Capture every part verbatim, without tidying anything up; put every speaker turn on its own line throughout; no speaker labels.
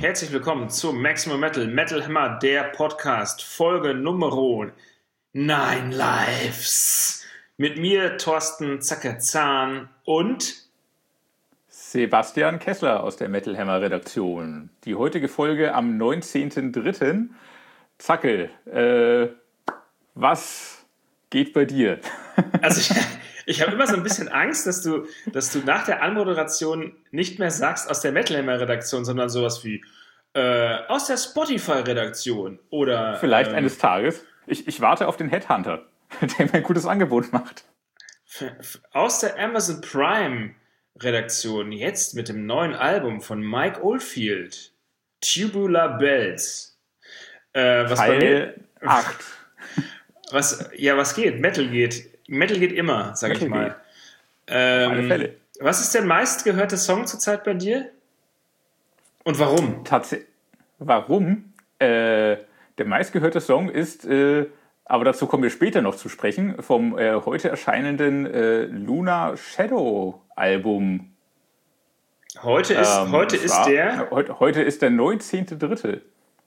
Herzlich willkommen zu Maximum Metal, Metal Hammer, der Podcast, Folge Nummer Nine Lives. Mit mir, Thorsten Zackerzahn und
Sebastian Kessler aus der Metal Hammer Redaktion. Die heutige Folge am neunzehnten dritten Zackel, äh, was geht bei dir?
Also ich, ich habe immer so ein bisschen Angst, dass du, dass du nach der Anmoderation nicht mehr sagst aus der Metal Hammer Redaktion, sondern sowas wie äh, aus der Spotify Redaktion oder...
Vielleicht
ähm,
eines Tages. Ich, ich warte auf den Headhunter, der mir ein gutes Angebot macht.
Aus der Amazon Prime Redaktion, jetzt mit dem neuen Album von Mike Oldfield, Tubular Bells. Äh, was
Teil
bei mir,
acht.
Was, ja, was geht? Metal geht. Metal geht immer, sag
Metal
ich mal.
geht.
Ähm,
Auf alle Fälle.
Was ist der meistgehörte Song zurzeit bei dir? Und warum?
Tatsächlich. Warum? Äh, der meistgehörte Song ist, äh, aber dazu kommen wir später noch zu sprechen, vom äh, heute erscheinenden äh, Lunar Shadow Album.
Heute ist,
Ähm,
heute
es
ist
war-
der...
Heute, heute ist der neunzehnte dritte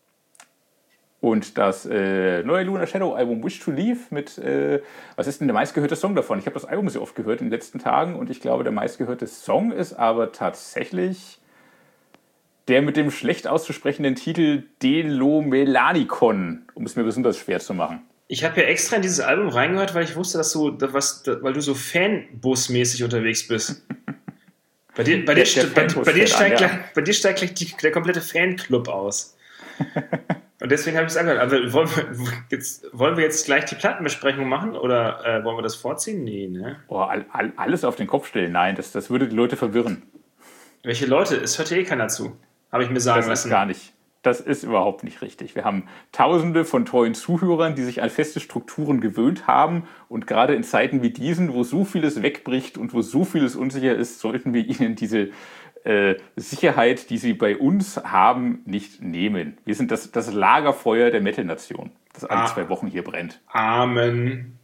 Und das äh, neue Lunar Shadow Album Wish to Leave mit, äh, was ist denn der meistgehörte Song davon? Ich habe das Album sehr oft gehört in den letzten Tagen und ich glaube, der meistgehörte Song ist aber tatsächlich der mit dem schlecht auszusprechenden Titel Delomelanikon, um es mir besonders schwer zu machen.
Ich habe ja extra in dieses Album reingehört, weil ich wusste, dass du, was, weil du so Fanbus-mäßig unterwegs bist. Bei dir, bei dir,
Der- der
st- bei,
Fanbus
bei dir
fährt an,
steigt,
ja.
gleich, bei dir steigt gleich die, der komplette Fanclub aus. Und deswegen habe ich es angehört. Aber wollen wir, jetzt, wollen wir jetzt gleich die Plattenbesprechung machen oder äh, wollen wir das vorziehen? Nee, ne?
Oh, all, all, alles auf den Kopf stellen, nein, das, das würde die Leute verwirren.
Welche Leute? Es hört ja eh keiner zu. Habe ich mir sagen
Das ist
lassen.
gar nicht. Das ist überhaupt nicht richtig. Wir haben Tausende von treuen Zuhörern, die sich an feste Strukturen gewöhnt haben. Und gerade in Zeiten wie diesen, wo so vieles wegbricht und wo so vieles unsicher ist, sollten wir ihnen diese äh, Sicherheit, die sie bei uns haben, nicht nehmen. Wir sind das, das Lagerfeuer der Metal-Nation, das alle
Ah.
zwei Wochen hier brennt.
Amen.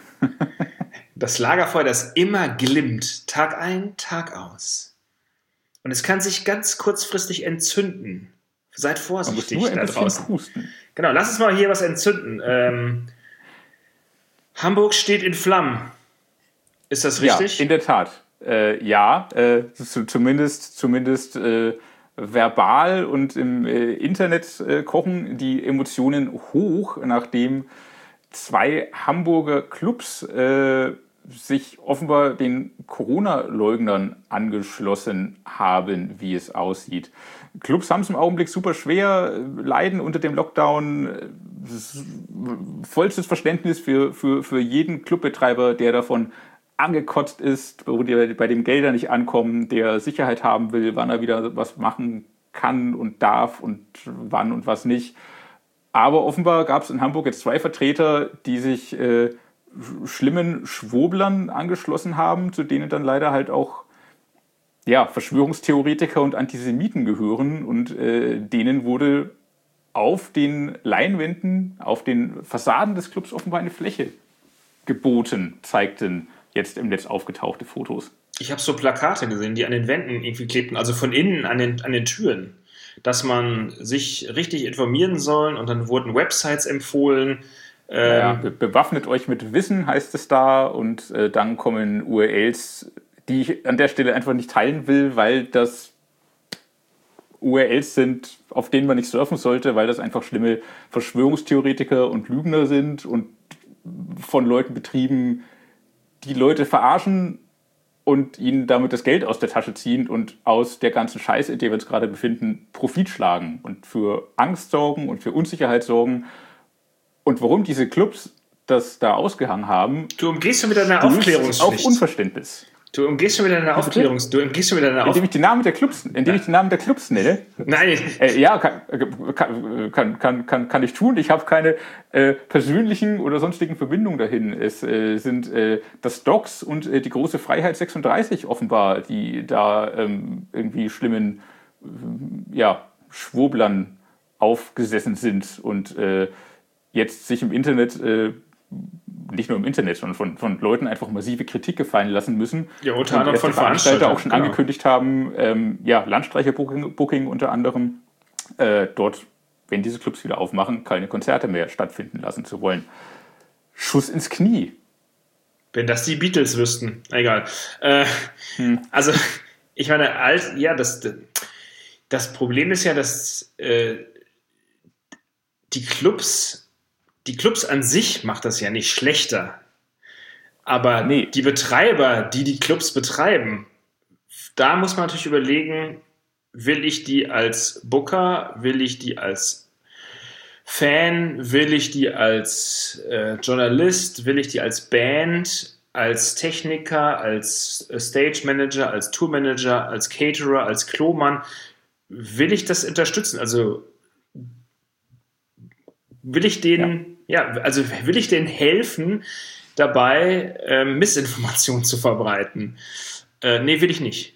Das Lagerfeuer, das immer glimmt, Tag ein, Tag aus. Und es kann sich ganz kurzfristig entzünden. Seid
Man muss
vorsichtig
nur ein
da
bisschen
draußen.
pusten.
Genau, lass uns mal hier was entzünden. Ähm, Hamburg steht in Flammen. Ist das richtig?
Ja, in der Tat. Äh, ja, äh, zu, zumindest, zumindest äh, verbal und im äh, Internet äh, kochen die Emotionen hoch, nachdem zwei Hamburger Clubs äh, sich offenbar den Corona-Leugnern angeschlossen haben, wie es aussieht. Clubs haben es im Augenblick super schwer, äh, leiden unter dem Lockdown. äh, s- Vollstes Verständnis für, für, für jeden Clubbetreiber, der davon angekotzt ist, wo die bei dem Gelder nicht ankommen, der Sicherheit haben will, wann er wieder was machen kann und darf und wann und was nicht. Aber offenbar gab es in Hamburg jetzt zwei Vertreter, die sich äh, sch- schlimmen Schwoblern angeschlossen haben, zu denen dann leider halt auch ja, Verschwörungstheoretiker und Antisemiten gehören. Und äh, denen wurde auf den Leinwänden, auf den Fassaden des Clubs offenbar eine Fläche geboten, zeigten jetzt im Netz aufgetauchte Fotos.
Ich habe so Plakate gesehen, die an den Wänden irgendwie klebten, also von innen an den, an den Türen, dass man sich richtig informieren soll und dann wurden Websites empfohlen. Ähm,
Ja, be bewaffnet euch mit Wissen, heißt es da, und äh, dann kommen U R Ls, die ich an der Stelle einfach nicht teilen will, weil das U R Ls sind, auf denen man nicht surfen sollte, weil das einfach schlimme Verschwörungstheoretiker und Lügner sind und von Leuten betrieben, die Leute verarschen und ihnen damit das Geld aus der Tasche ziehen und aus der ganzen Scheiße, in der wir uns gerade befinden, Profit schlagen und für Angst sorgen und für Unsicherheit sorgen. Und warum diese Clubs das da ausgehangen haben,
Du umgehst schon wieder deine
stößt
Aufklärungspflicht.
auf Unverständnis.
Du umgehst schon wieder deine Aufklärungs... Du umgehst schon wieder deine
Indem
Aufklärungs...
ich die Namen der Clubs, indem ich die Namen der Clubs nenne.
Nein,
Äh, ja, kann, kann, kann, kann, kann, kann ich tun. Ich habe keine äh, persönlichen oder sonstigen Verbindungen dahin. Es äh, sind äh, das Docs und äh, die große Freiheit sechsunddreißig offenbar, die da ähm, irgendwie schlimmen äh, ja, Schwoblern aufgesessen sind und äh, jetzt sich im Internet, äh, nicht nur im Internet, sondern von, von Leuten einfach massive Kritik gefallen lassen müssen.
Ja, unter
Und
anderem
erste
von
Veranstalter
Veranstaltern,
auch schon
genau.
angekündigt haben, ähm, ja, Landstreicher-Booking Booking unter anderem, äh, dort, wenn diese Clubs wieder aufmachen, keine Konzerte mehr stattfinden lassen zu wollen. Schuss ins Knie.
Wenn das die Beatles wüssten. Egal. Äh, hm. Also, ich meine, alt, ja, das, das Problem ist ja, dass äh, die Clubs, die Clubs an sich macht das ja nicht schlechter. Aber nee. die Betreiber, die die Clubs betreiben, da muss man natürlich überlegen, will ich die als Booker, will ich die als Fan, will ich die als äh, Journalist, will ich die als Band, als Techniker, als äh, Stage Manager, als Tourmanager, als Caterer, als Klomann, will ich das unterstützen? Also will ich denen, ja, ja also will ich denen helfen, dabei äh, Missinformationen zu verbreiten? Äh, nee, will ich nicht.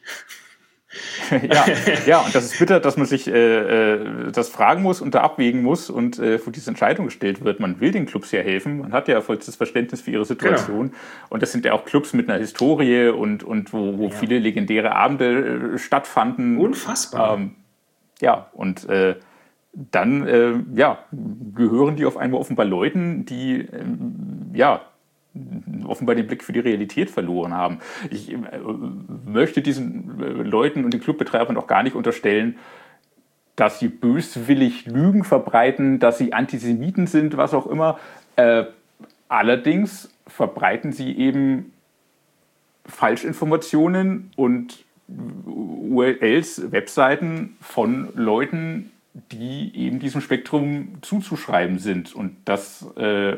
ja, ja, und das ist bitter, dass man sich äh, äh, das fragen muss und da abwägen muss und äh, vor diese Entscheidung gestellt wird. Man will den Clubs ja helfen, man hat ja vollstes Verständnis für ihre Situation. Genau. Und das sind ja auch Clubs mit einer Historie und, und wo, wo ja. viele legendäre Abende äh, stattfanden.
Unfassbar. Ähm,
ja, und äh, dann äh, ja, gehören die auf einmal offenbar Leuten, die äh, ja, offenbar den Blick für die Realität verloren haben. Ich äh, möchte diesen äh, Leuten und den Clubbetreibern auch gar nicht unterstellen, dass sie böswillig Lügen verbreiten, dass sie Antisemiten sind, was auch immer. Äh, allerdings verbreiten sie eben Falschinformationen und U R Ls, Webseiten von Leuten, die eben diesem Spektrum zuzuschreiben sind. Und das äh,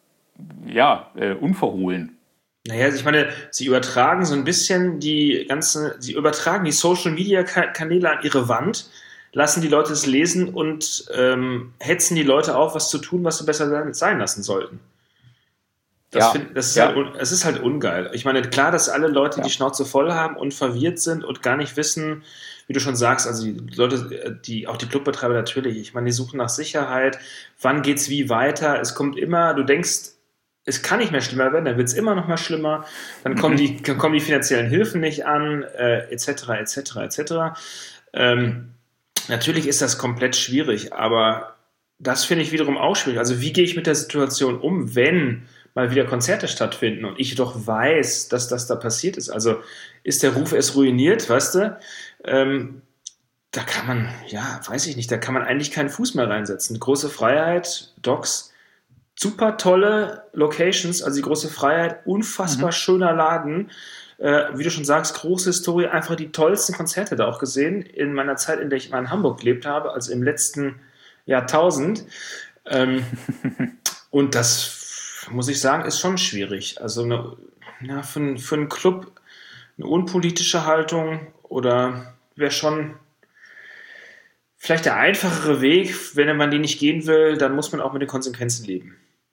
ja, äh, unverhohlen.
Naja, ich meine, sie übertragen so ein bisschen die ganze, sie übertragen die Social-Media-Kanäle an ihre Wand, lassen die Leute es lesen und ähm, hetzen die Leute auf, was zu tun, was sie besser sein lassen sollten. Das,
ja,
find, das ist,
ja.
halt, es ist halt ungeil. Ich meine, klar, dass alle Leute ja. die Schnauze voll haben und verwirrt sind und gar nicht wissen, wie du schon sagst, also die Leute, die, auch die Clubbetreiber natürlich, ich meine, die suchen nach Sicherheit, wann geht's wie weiter, es kommt immer, du denkst, es kann nicht mehr schlimmer werden, dann wird es immer noch mal schlimmer, dann kommen die, dann kommen die finanziellen Hilfen nicht an, äh, et cetera, et cetera, et cetera. Ähm, natürlich ist das komplett schwierig, aber das finde ich wiederum auch schwierig. Also wie gehe ich mit der Situation um, wenn mal wieder Konzerte stattfinden und ich doch weiß, dass das da passiert ist? Also ist der Ruf erst ruiniert, weißt du? Ähm, da kann man, ja, weiß ich nicht, da kann man eigentlich keinen Fuß mehr reinsetzen. Große Freiheit, Docs, super tolle Locations, also die Große Freiheit, unfassbar mhm. schöner Laden. Äh, wie du schon sagst, große Historie, einfach die tollsten Konzerte da auch gesehen in meiner Zeit, in der ich mal in Hamburg gelebt habe, also im letzten Jahrtausend. Ähm, und das, muss ich sagen, ist schon schwierig. Also eine, ja, für, für einen Club eine unpolitische Haltung oder wäre schon vielleicht der einfachere Weg. Wenn man die nicht gehen will, dann muss man auch mit den Konsequenzen leben.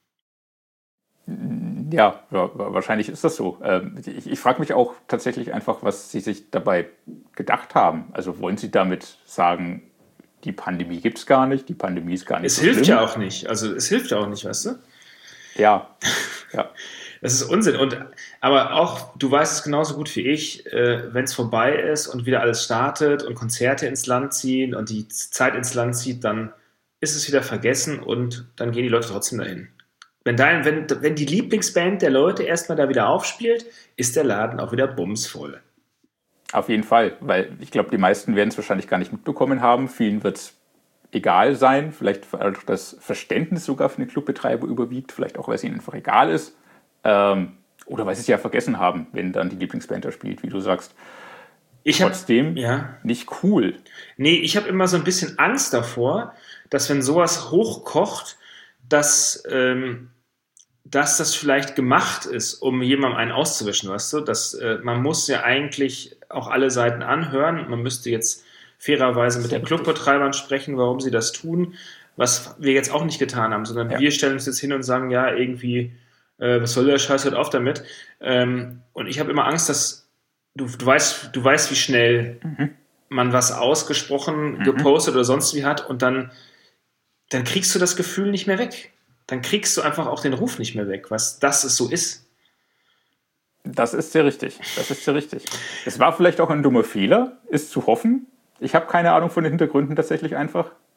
Ja, ja, wahrscheinlich ist das so. Ich, ich frage mich auch tatsächlich einfach, was Sie sich dabei gedacht haben. Also wollen Sie damit sagen, die Pandemie gibt es gar nicht, die Pandemie ist gar nicht
es
so
schlimm? Es hilft
schlimm?
ja auch nicht. Also es hilft ja auch nicht, weißt du?
Ja, ja.
Das ist Unsinn. Und, aber auch, du weißt es genauso gut wie ich, äh, wenn es vorbei ist und wieder alles startet und Konzerte ins Land ziehen und die Zeit ins Land zieht, dann ist es wieder vergessen und dann gehen die Leute trotzdem dahin. Wenn, dein, wenn, wenn die Lieblingsband der Leute erstmal da wieder aufspielt, ist der Laden auch wieder bumsvoll.
Auf jeden Fall, weil ich glaube, die meisten werden es wahrscheinlich gar nicht mitbekommen haben. Vielen wird es egal sein, vielleicht weil das Verständnis sogar für den Clubbetreiber überwiegt, vielleicht auch, weil es ihnen einfach egal ist. Ähm, oder weil sie es ja vergessen haben, wenn dann die Lieblingsband da spielt, wie du sagst.
Ich
Trotzdem
hab, ja.
nicht cool.
Nee, ich habe immer so ein bisschen Angst davor, dass wenn sowas hochkocht, dass, ähm, dass das vielleicht gemacht ist, um jemandem einen auszuwischen, weißt du? Dass, äh, man muss ja eigentlich auch alle Seiten anhören. Man müsste jetzt fairerweise mit den Clubbetreibern sprechen, warum sie das tun, was wir jetzt auch nicht getan haben, sondern ja. wir stellen uns jetzt hin und sagen, ja, irgendwie, äh, was soll der Scheiß, hört auf damit. Ähm, und ich habe immer Angst, dass du, du weißt, du weißt, wie schnell mhm. man was ausgesprochen, mhm. gepostet oder sonst wie hat und dann, dann kriegst du das Gefühl nicht mehr weg. Dann kriegst du einfach auch den Ruf nicht mehr weg, was das es so ist.
Das ist sehr richtig. Das ist sehr richtig. Es war vielleicht auch ein dummer Fehler, ist zu hoffen. Ich habe keine Ahnung von den Hintergründen tatsächlich einfach.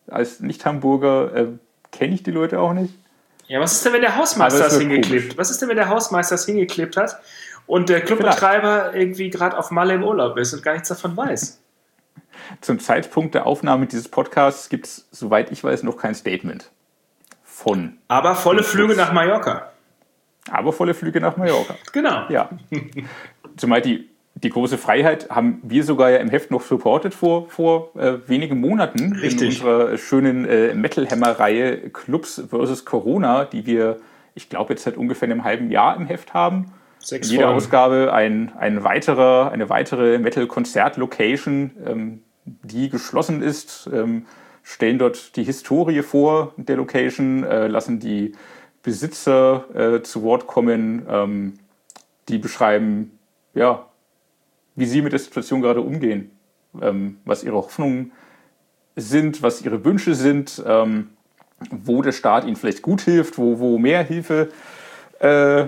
als Nicht-Hamburger äh, kenne ich die Leute auch nicht.
Ja, was ist denn, wenn der Hausmeister das hingeklebt? Was ist denn, wenn der Hausmeister das hingeklebt hat und der Clubbetreiber Vielleicht. irgendwie gerade auf Malle im Urlaub ist und gar nichts davon weiß?
Zum Zeitpunkt der Aufnahme dieses Podcasts gibt es, soweit ich weiß, noch kein Statement von.
Aber volle Flüge nach Mallorca.
Aber volle Flüge nach Mallorca.
Genau.
Ja. Zumal die, die große Freiheit haben wir sogar ja im Heft noch supportet vor, vor äh, wenigen Monaten.
Richtig.
In unserer schönen äh, Metal-Hammer-Reihe Clubs versus Corona, die wir, ich glaube, jetzt seit ungefähr einem halben Jahr im Heft haben.
Sechs
In jeder
Folgen.
Ausgabe ein, ein weiterer, eine weitere Metal-Konzert-Location, ähm, die geschlossen ist, ähm, stellen dort die Historie vor der Location, äh, lassen die Besitzer äh, zu Wort kommen, ähm, die beschreiben, ja, wie sie mit der Situation gerade umgehen, ähm, was ihre Hoffnungen sind, was ihre Wünsche sind, ähm, wo der Staat ihnen vielleicht gut hilft, wo, wo mehr Hilfe äh,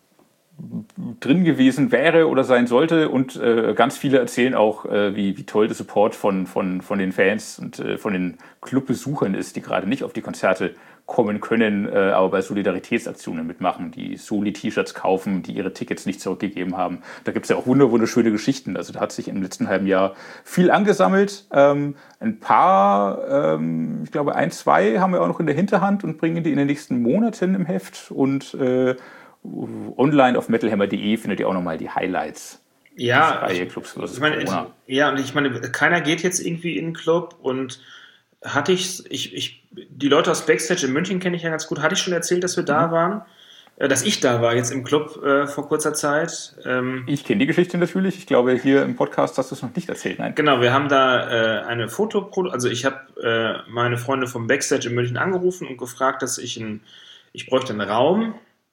drin gewesen wäre oder sein sollte, und äh, ganz viele erzählen auch, äh, wie, wie toll der Support von, von, von den Fans und äh, von den Clubbesuchern ist, die gerade nicht auf die Konzerte kommen können, äh, aber bei Solidaritätsaktionen mitmachen, die Soli-T-Shirts kaufen, die ihre Tickets nicht zurückgegeben haben. Da gibt es ja auch wunder wunderschöne Geschichten. Also da hat sich im letzten halben Jahr viel angesammelt. Ähm, ein paar, ähm, ich glaube ein, zwei haben wir auch noch in der Hinterhand und bringen die in den nächsten Monaten im Heft, und äh, online auf metalhammer punkt de findet ihr auch nochmal die Highlights.
Ja,
Reihe Clubs versus
ich meine,
Corona.
ja, und ich meine, keiner geht jetzt irgendwie in den Club, und hatte ich, ich, ich, die Leute aus Backstage in München kenne ich ja ganz gut, hatte ich schon erzählt, dass wir da
Mhm.
waren, äh, dass ich da war jetzt im Club äh, vor kurzer Zeit. Ähm,
Ich kenne die Geschichte natürlich. Ich glaube, hier im Podcast hast du es noch nicht erzählt. Nein.
Genau, wir haben da äh, eine Fotoproduktion, also ich habe äh, meine Freunde vom Backstage in München angerufen und gefragt, dass ich ein, ich bräuchte einen Raum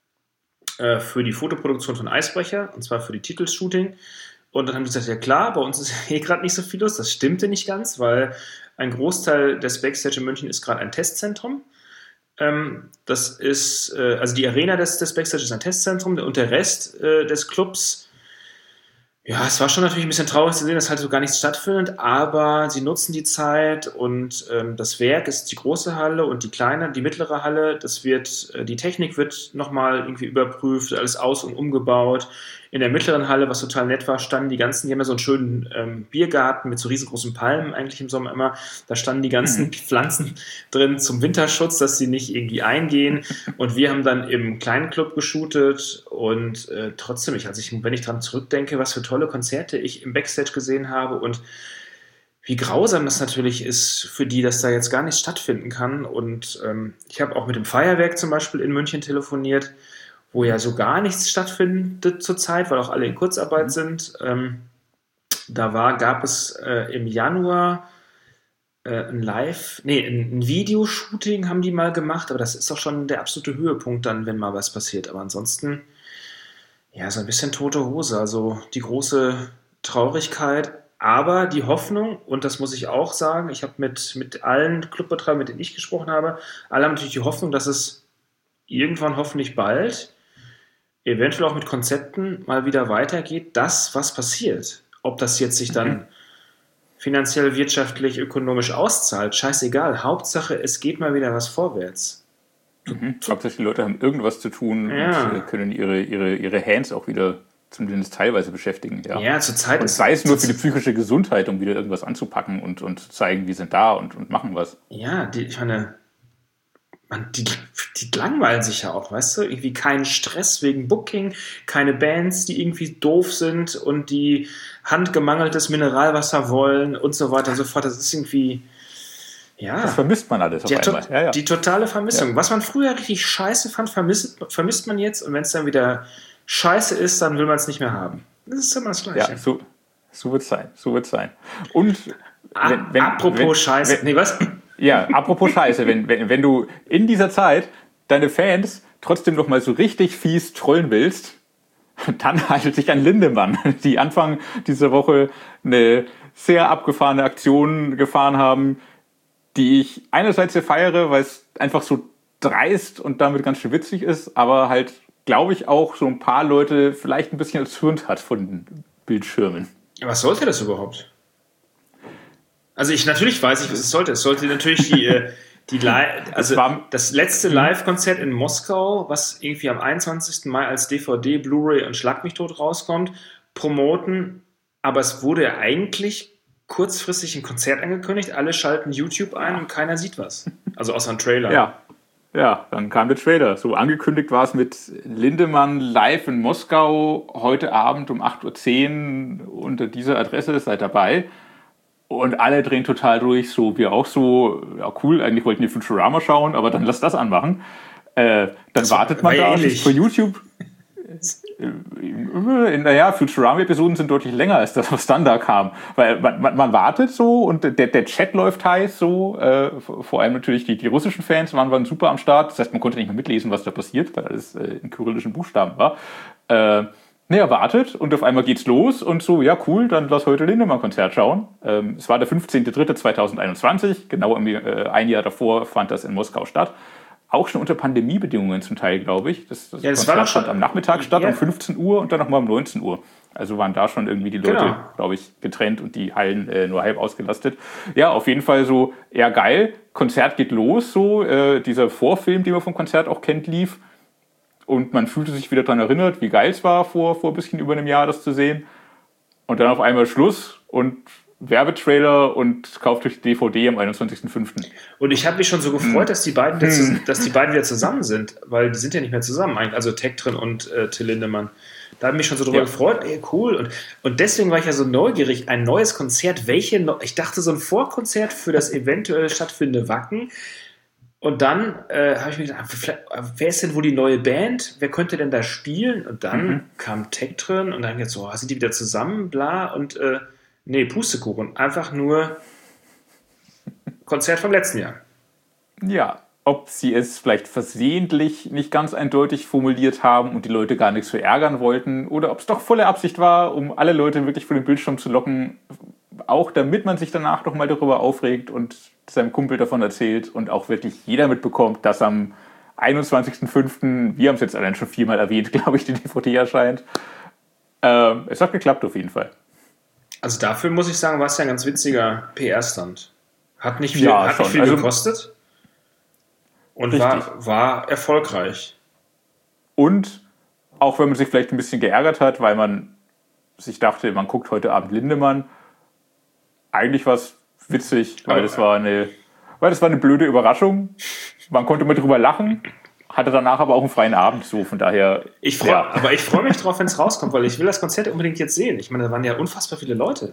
äh, für die Fotoproduktion von Eisbrecher, und zwar für die Titelshooting. Und dann haben die gesagt, ja klar, bei uns ist eh gerade nicht so viel los. Das stimmte nicht ganz, weil ein Großteil des Backstage in München ist gerade ein Testzentrum. Ähm, das ist, äh, also die Arena des, des Backstage ist ein Testzentrum, und der Rest äh, des Clubs, ja, es war schon natürlich ein bisschen traurig zu sehen, dass halt so gar nichts stattfindet, aber sie nutzen die Zeit, und ähm, das Werk ist die große Halle, und die kleine, die mittlere Halle, das wird, äh, die Technik wird nochmal irgendwie überprüft, alles aus- und umgebaut. In der mittleren Halle, was total nett war, standen die ganzen, die haben ja so einen schönen ähm, Biergarten mit so riesengroßen Palmen eigentlich im Sommer immer, da standen die ganzen mhm. Pflanzen drin zum Winterschutz, dass sie nicht irgendwie eingehen, und wir haben dann im kleinen Club geshootet, und äh, trotzdem, ich, also ich, wenn ich dran zurückdenke, was für tolle Konzerte ich im Backstage gesehen habe und wie grausam das natürlich ist für die, dass da jetzt gar nichts stattfinden kann. Und ähm, ich habe auch mit dem Feuerwerk zum Beispiel in München telefoniert, wo ja so gar nichts stattfindet zurzeit, weil auch alle in Kurzarbeit mhm. sind. Ähm, da war, gab es äh, im Januar äh, ein Live, nee, ein, ein Videoshooting haben die mal gemacht, aber das ist auch schon der absolute Höhepunkt dann, wenn mal was passiert. Aber ansonsten, ja, so ein bisschen tote Hose, also die große Traurigkeit, aber die Hoffnung, und das muss ich auch sagen, ich habe mit, mit allen Clubbetreibern, mit denen ich gesprochen habe, alle haben natürlich die Hoffnung, dass es irgendwann hoffentlich bald, eventuell auch mit Konzepten, mal wieder weitergeht, das, was passiert. Ob das jetzt sich dann mhm. finanziell, wirtschaftlich, ökonomisch auszahlt, scheißegal. Hauptsache, es geht mal wieder was vorwärts.
Mhm. Hauptsächlich die Leute haben irgendwas zu tun
ja.
und können ihre, ihre, ihre Hands auch wieder zumindest teilweise beschäftigen. Ja,
ja zur Zeit
und sei es nur für die psychische Gesundheit, um wieder irgendwas anzupacken und, und zu zeigen, wir sind da und, und machen was.
Ja, die, ich meine, man, die, die langweilen sich ja auch, weißt du? Irgendwie kein Stress wegen Booking, keine Bands, die irgendwie doof sind und die handgemangeltes Mineralwasser wollen und so weiter und so fort. Das ist irgendwie, ja.
Das vermisst man alles auf
die,
einmal. Ja, ja.
Die totale Vermissung. Ja. Was man früher richtig scheiße fand, vermisst, vermisst man jetzt, und wenn es dann wieder scheiße ist, dann will man es nicht mehr haben. Das ist immer das Gleiche.
Ja, so, so wird es sein. So wird's sein. Und
wenn, wenn, apropos wenn, Scheiße. Wenn, nee, was?
Ja, apropos Scheiße, wenn, wenn, wenn du in dieser Zeit deine Fans trotzdem noch mal so richtig fies trollen willst, dann haltet dich an Lindemann, die Anfang dieser Woche eine sehr abgefahrene Aktion gefahren haben, die ich einerseits sehr feiere, weil es einfach so dreist und damit ganz schön witzig ist, aber halt, glaube ich, auch so ein paar Leute vielleicht ein bisschen erzürnt hat von den Bildschirmen.
Was sollte das überhaupt? Also ich natürlich weiß ich, was es sollte. Es sollte natürlich die, äh, die Live, also
war,
das letzte Live-Konzert in Moskau, was irgendwie am einundzwanzigsten Mai als D V D, Blu-ray und Schlag mich tot rauskommt, promoten. Aber es wurde ja eigentlich kurzfristig ein Konzert angekündigt. Alle schalten YouTube ein und keiner sieht was. Also außer ein Trailer.
Ja. Ja, dann kam der Trailer. So angekündigt war es mit Lindemann live in Moskau heute Abend um acht Uhr zehn unter dieser Adresse, seid dabei. Und alle drehen total durch, so wir auch so, ja cool, eigentlich wollten die Futurama schauen, aber dann lass das anmachen. Äh, dann das wartet man da für YouTube. Naja, Futurama-Episoden sind deutlich länger als das, was dann da kam. Weil man, man, man wartet so und der, der Chat läuft heiß so. Äh, vor allem natürlich die, die russischen Fans waren, waren super am Start. Das heißt, man konnte nicht mehr mitlesen, was da passiert, weil alles äh, in kyrillischen Buchstaben war. Äh, naja, wartet und auf einmal geht's los und so, ja cool, dann lass heute Lindemann-Konzert schauen. Ähm, es war der fünfzehnter dritter zweitausendeinundzwanzig, genau äh, ein Jahr davor fand das in Moskau statt. Auch schon unter Pandemiebedingungen zum Teil, glaube ich. Das, das, ja, das Konzert fand am Nachmittag statt, ja. um fünfzehn Uhr und dann nochmal um neunzehn Uhr. Also waren da schon irgendwie die Leute, genau. glaube ich, getrennt und die Hallen äh, nur halb ausgelastet. Ja, auf jeden Fall so, eher geil. Konzert geht los, so. Äh, dieser Vorfilm, den man vom Konzert auch kennt, lief. Und man fühlte sich wieder daran erinnert, wie geil es war, vor, vor ein bisschen über einem Jahr das zu sehen. Und dann auf einmal Schluss und Werbetrailer und kauft euch die D V D am einundzwanzigsten fünften
Und ich habe mich schon so gefreut, hm. dass, die beiden hm. dass die beiden wieder zusammen sind, weil die sind ja nicht mehr zusammen, also Tektren und äh, Till Lindemann. Da habe ich mich schon so drüber ja. gefreut, ey, cool. Und, und deswegen war ich ja so neugierig, ein neues Konzert, welche, no- ich dachte so ein Vorkonzert für das eventuell stattfindende Wacken. Und dann äh, habe ich mir gedacht, wer ist denn wohl die neue Band? Wer könnte denn da spielen? Und dann mhm. kam Tektren und dann jetzt so, sind die wieder zusammen, bla, und äh, nee, Pustekuchen. Einfach nur Konzert vom letzten Jahr.
Ja, ob sie es vielleicht versehentlich nicht ganz eindeutig formuliert haben und die Leute gar nichts verärgern wollten oder ob es doch volle Absicht war, um alle Leute wirklich vor den Bildschirm zu locken, auch damit man sich danach noch mal darüber aufregt und seinem Kumpel davon erzählt und auch wirklich jeder mitbekommt, dass am einundzwanzigsten fünften, wir haben es jetzt allein schon viermal erwähnt, glaube ich, die D V D erscheint. Äh, es hat geklappt auf jeden Fall.
Also dafür muss ich sagen, war es ja ein ganz witziger P R-Stand. Hat nicht viel,
ja,
hat nicht viel also, gekostet und war, war erfolgreich.
Und auch wenn man sich vielleicht ein bisschen geärgert hat, weil man sich dachte, man guckt heute Abend Lindemann, eigentlich war es witzig, weil das war eine, weil das war eine blöde Überraschung. Man konnte mal drüber lachen, hatte danach aber auch einen freien Abend, so von daher.
Ich freu, ja. Aber ich freue mich drauf, wenn es rauskommt, weil ich will das Konzert unbedingt jetzt sehen. Ich meine, da waren ja unfassbar viele Leute.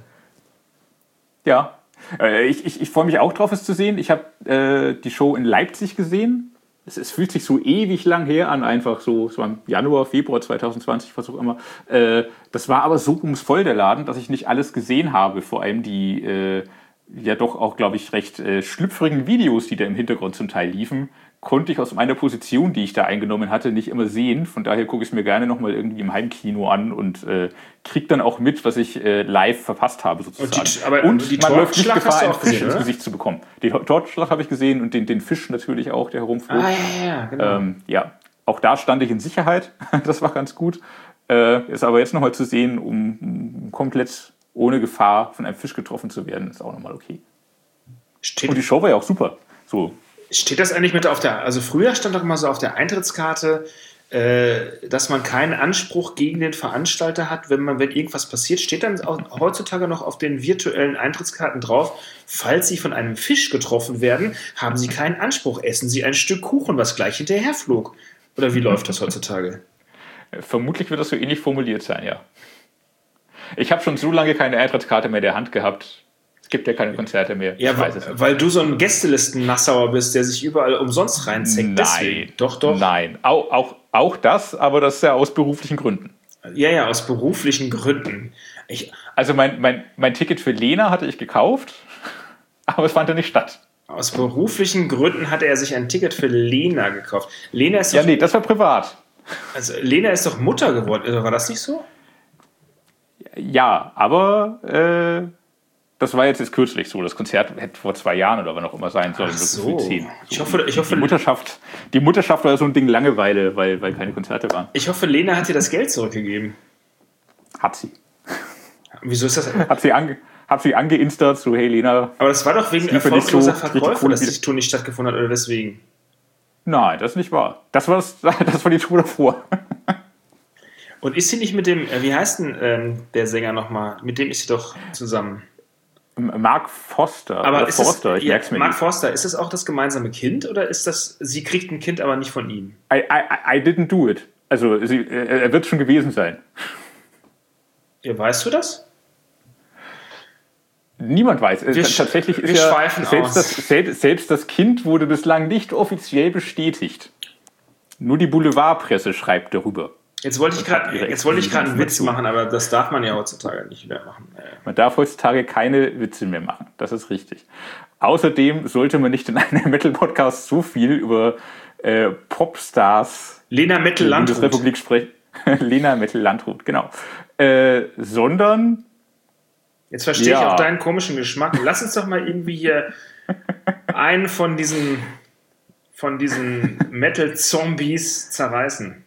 Ja, äh, ich, ich, ich freue mich auch drauf, es zu sehen. Ich habe äh, die Show in Leipzig gesehen. Es, es fühlt sich so ewig lang her an, einfach so, es war im Januar, Februar zweitausendzwanzig, was auch immer. Äh, das war aber so bumsvoll, der Laden, dass ich nicht alles gesehen habe, vor allem die äh, ja doch auch, glaube ich, recht äh, schlüpfrigen Videos, die da im Hintergrund zum Teil liefen, konnte ich aus meiner Position, die ich da eingenommen hatte, nicht immer sehen. Von daher gucke ich es mir gerne nochmal irgendwie im Heimkino an und äh, kriege dann auch mit, was ich äh, live verpasst habe sozusagen. Und, die, aber, und die man läuft nicht Gefahr, einen Fisch gesehen, ins Gesicht zu bekommen. Den Tortenschlag habe ich gesehen und den, den Fisch natürlich auch, der herumflog.
Ah, ja, ja, genau.
Ähm, ja, auch da stand ich in Sicherheit. Das war ganz gut. Äh, ist aber jetzt nochmal zu sehen, um, um komplett ohne Gefahr von einem Fisch getroffen zu werden, ist auch nochmal okay. Steht und die Show war ja auch super. So.
Steht das eigentlich mit auf der, also früher stand doch immer so auf der Eintrittskarte, äh, dass man keinen Anspruch gegen den Veranstalter hat, wenn man, wenn irgendwas passiert, steht dann auch heutzutage noch auf den virtuellen Eintrittskarten drauf, falls Sie von einem Fisch getroffen werden, haben Sie keinen Anspruch, essen Sie ein Stück Kuchen, was gleich hinterher flog. Oder wie läuft das heutzutage?
Vermutlich wird das so ähnlich formuliert sein, ja. Ich habe schon so lange keine Eintrittskarte mehr in der Hand gehabt. Es gibt ja keine Konzerte mehr.
Ja, weil, weil du so ein Gästelisten-Nassauer bist, der sich überall umsonst reinzeckt.
Nein.
Deswegen. Doch, doch.
Nein, auch, auch, auch das, aber das ist ja aus beruflichen Gründen.
Ja, ja, aus beruflichen Gründen. Ich,
also mein, mein, mein Ticket für Lena hatte ich gekauft, aber es fand ja nicht statt.
Aus beruflichen Gründen hatte er sich ein Ticket für Lena gekauft. Lena ist doch,
ja, nee, das war privat.
Also Lena ist doch Mutter geworden, war das nicht so?
Ja, aber äh, das war jetzt, jetzt kürzlich so. Das Konzert hätte vor zwei Jahren oder wann auch immer sein sollen.
Ach so. Zehn. Ich hoffe, ich hoffe,
die Mutterschaft, die Mutterschaft war so ein Ding Langeweile, weil, weil keine Konzerte waren.
Ich hoffe, Lena hat dir das Geld zurückgegeben.
Hat sie.
Wieso ist das?
Hat sie, ange, hab sie angeinstert, so hey Lena.
Aber das war doch wegen erfolgloser so, Verkäufe, dass die Tour nicht stattgefunden hat, oder weswegen?
Nein, das ist nicht wahr. Das war, das, das war die Tour davor.
Und ist sie nicht mit dem, wie heißt denn ähm, der Sänger nochmal? Mit dem ist sie doch zusammen.
Mark Foster.
Aber ist
Forster,
das,
ich
ja,
merk's mir
Mark
nicht.
Foster, ist das auch das gemeinsame Kind oder ist das, sie kriegt ein Kind, aber nicht von ihm?
I, I, I didn't do it. Also sie, er wird schon gewesen sein.
Ja, weißt du das?
Niemand weiß.
Wir
Tatsächlich ist
wir
ja
schweifen
selbst
aus.
das, selbst, selbst das Kind wurde bislang nicht offiziell bestätigt. Nur die Boulevardpresse schreibt darüber.
Jetzt wollte ich gerade jetzt wollte ich gerade einen Witz machen, aber das darf man ja heutzutage nicht wieder machen.
Man darf heutzutage keine Witze mehr machen. Das ist richtig. Außerdem sollte man nicht in einem Metal-Podcast so viel über äh, Popstars
Lena Metal-Landrut.
der Bundesrepublik sprechen. Lena Metal-Landrut, genau. Äh, sondern
Jetzt verstehe
ja.
ich auch deinen komischen Geschmack. Lass uns doch mal irgendwie hier einen von diesen von diesen Metal-Zombies zerreißen.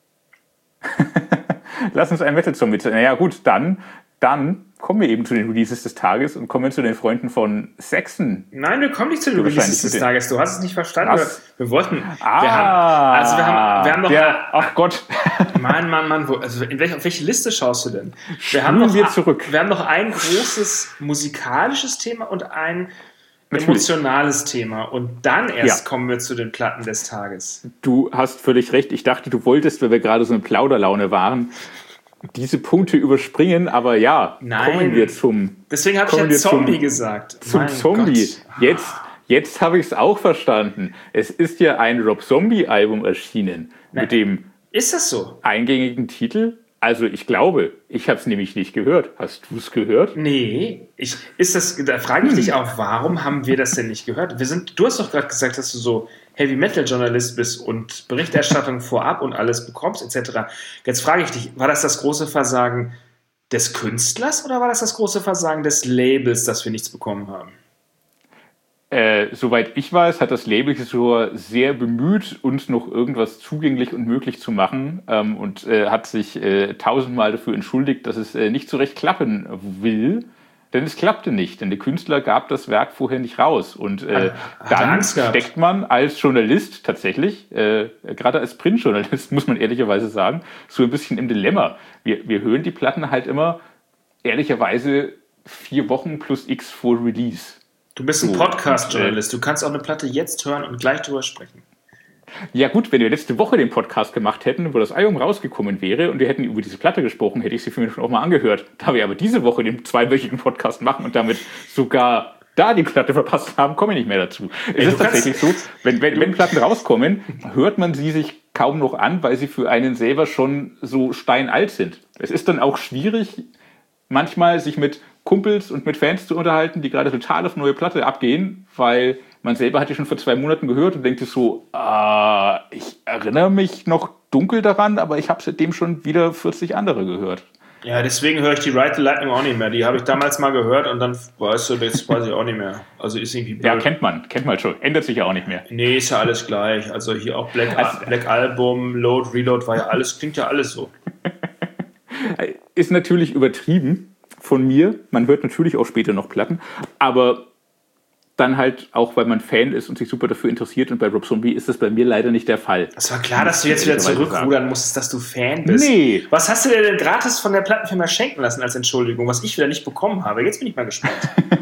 Lass uns ein Metal-Zombie zerreißen. Naja gut, dann, dann kommen wir eben zu den Releases des Tages und kommen zu den Freunden von Saxon.
Nein, wir kommen nicht zu den Releases des Tages. Du hast es nicht verstanden. Wir, wir wollten.
Ah,
wir haben, also wir haben, wir haben noch.
Der, ach Gott.
Mann, Mann, Mann. Wo, also in welche, auf welche Liste schaust du denn? Wir
haben noch, wir zurück.
Wir haben noch ein großes musikalisches Thema und ein Natürlich. emotionales Thema. Und dann erst ja. kommen wir zu den Platten des Tages.
Du hast völlig recht. Ich dachte, du wolltest, weil wir gerade so in Plauderlaune waren, diese Punkte überspringen, aber ja,
Nein.
kommen wir zum...
Deswegen habe ich ja Zombie zum, gesagt.
Zum mein Zombie. Gott. Jetzt, jetzt habe ich es auch verstanden. Es ist ja ein Rob Zombie-Album erschienen. Nein. Mit dem
ist das so?
eingängigen Titel. Also ich glaube, ich habe es nämlich nicht gehört. Hast du es gehört?
Nee, ich, ist das, da frage ich hm. dich auch, warum haben wir das denn nicht gehört? Wir sind, du hast doch gerade gesagt, dass du so Heavy-Metal-Journalist bist und Berichterstattung vorab und alles bekommst, et cetera. Jetzt frage ich dich, war das das große Versagen des Künstlers oder war das das große Versagen des Labels, dass wir nichts bekommen haben?
Äh, soweit ich weiß, hat das Label sich so sehr bemüht, uns noch irgendwas zugänglich und möglich zu machen ähm, und äh, hat sich äh, tausendmal dafür entschuldigt, dass es äh, nicht so recht klappen will. Denn es klappte nicht, denn der Künstler gab das Werk vorher nicht raus. Und äh, dann steckt man als Journalist tatsächlich, äh, gerade als Printjournalist, muss man ehrlicherweise sagen, so ein bisschen im Dilemma. Wir, wir hören die Platten halt immer, ehrlicherweise, vier Wochen plus X vor Release.
Du bist ein Podcast-Journalist, du kannst auch eine Platte jetzt hören und gleich drüber sprechen.
Ja gut, wenn wir letzte Woche den Podcast gemacht hätten, wo das Album rausgekommen wäre und wir hätten über diese Platte gesprochen, hätte ich sie für mich schon auch mal angehört. Da wir aber diese Woche den zweiwöchigen Podcast machen und damit sogar da die Platte verpasst haben, komme ich nicht mehr dazu. Es ist tatsächlich so, wenn, wenn, wenn Platten rauskommen, hört man sie sich kaum noch an, weil sie für einen selber schon so steinalt sind. Es ist dann auch schwierig, manchmal sich mit Kumpels und mit Fans zu unterhalten, die gerade total auf neue Platte abgehen, weil man selber hat die schon vor zwei Monaten gehört und denkt sich so, äh, ich erinnere mich noch dunkel daran, aber ich habe seitdem schon wieder vierzig andere gehört.
Ja, deswegen höre ich die Ride the Lightning auch nicht mehr. Die habe ich damals mal gehört und dann, weißt du, jetzt weiß ich auch nicht mehr. Also ist irgendwie blöd.
Ja, kennt man, kennt man schon. Ändert sich ja auch nicht mehr.
Nee, ist ja alles gleich. Also hier auch Black, also, Black Album, Load, Reload war ja alles, klingt ja alles so.
Ist natürlich übertrieben von mir. Man hört natürlich auch später noch Platten, aber dann halt auch, weil man Fan ist und sich super dafür interessiert und bei Rob Zombie ist das bei mir leider nicht der Fall.
Es war klar, dass du jetzt wieder zurückrudern musstest, dass du Fan bist.
Nee.
Was hast du dir denn gratis von der Plattenfirma schenken lassen als Entschuldigung, was ich wieder nicht bekommen habe? Jetzt bin ich mal gespannt.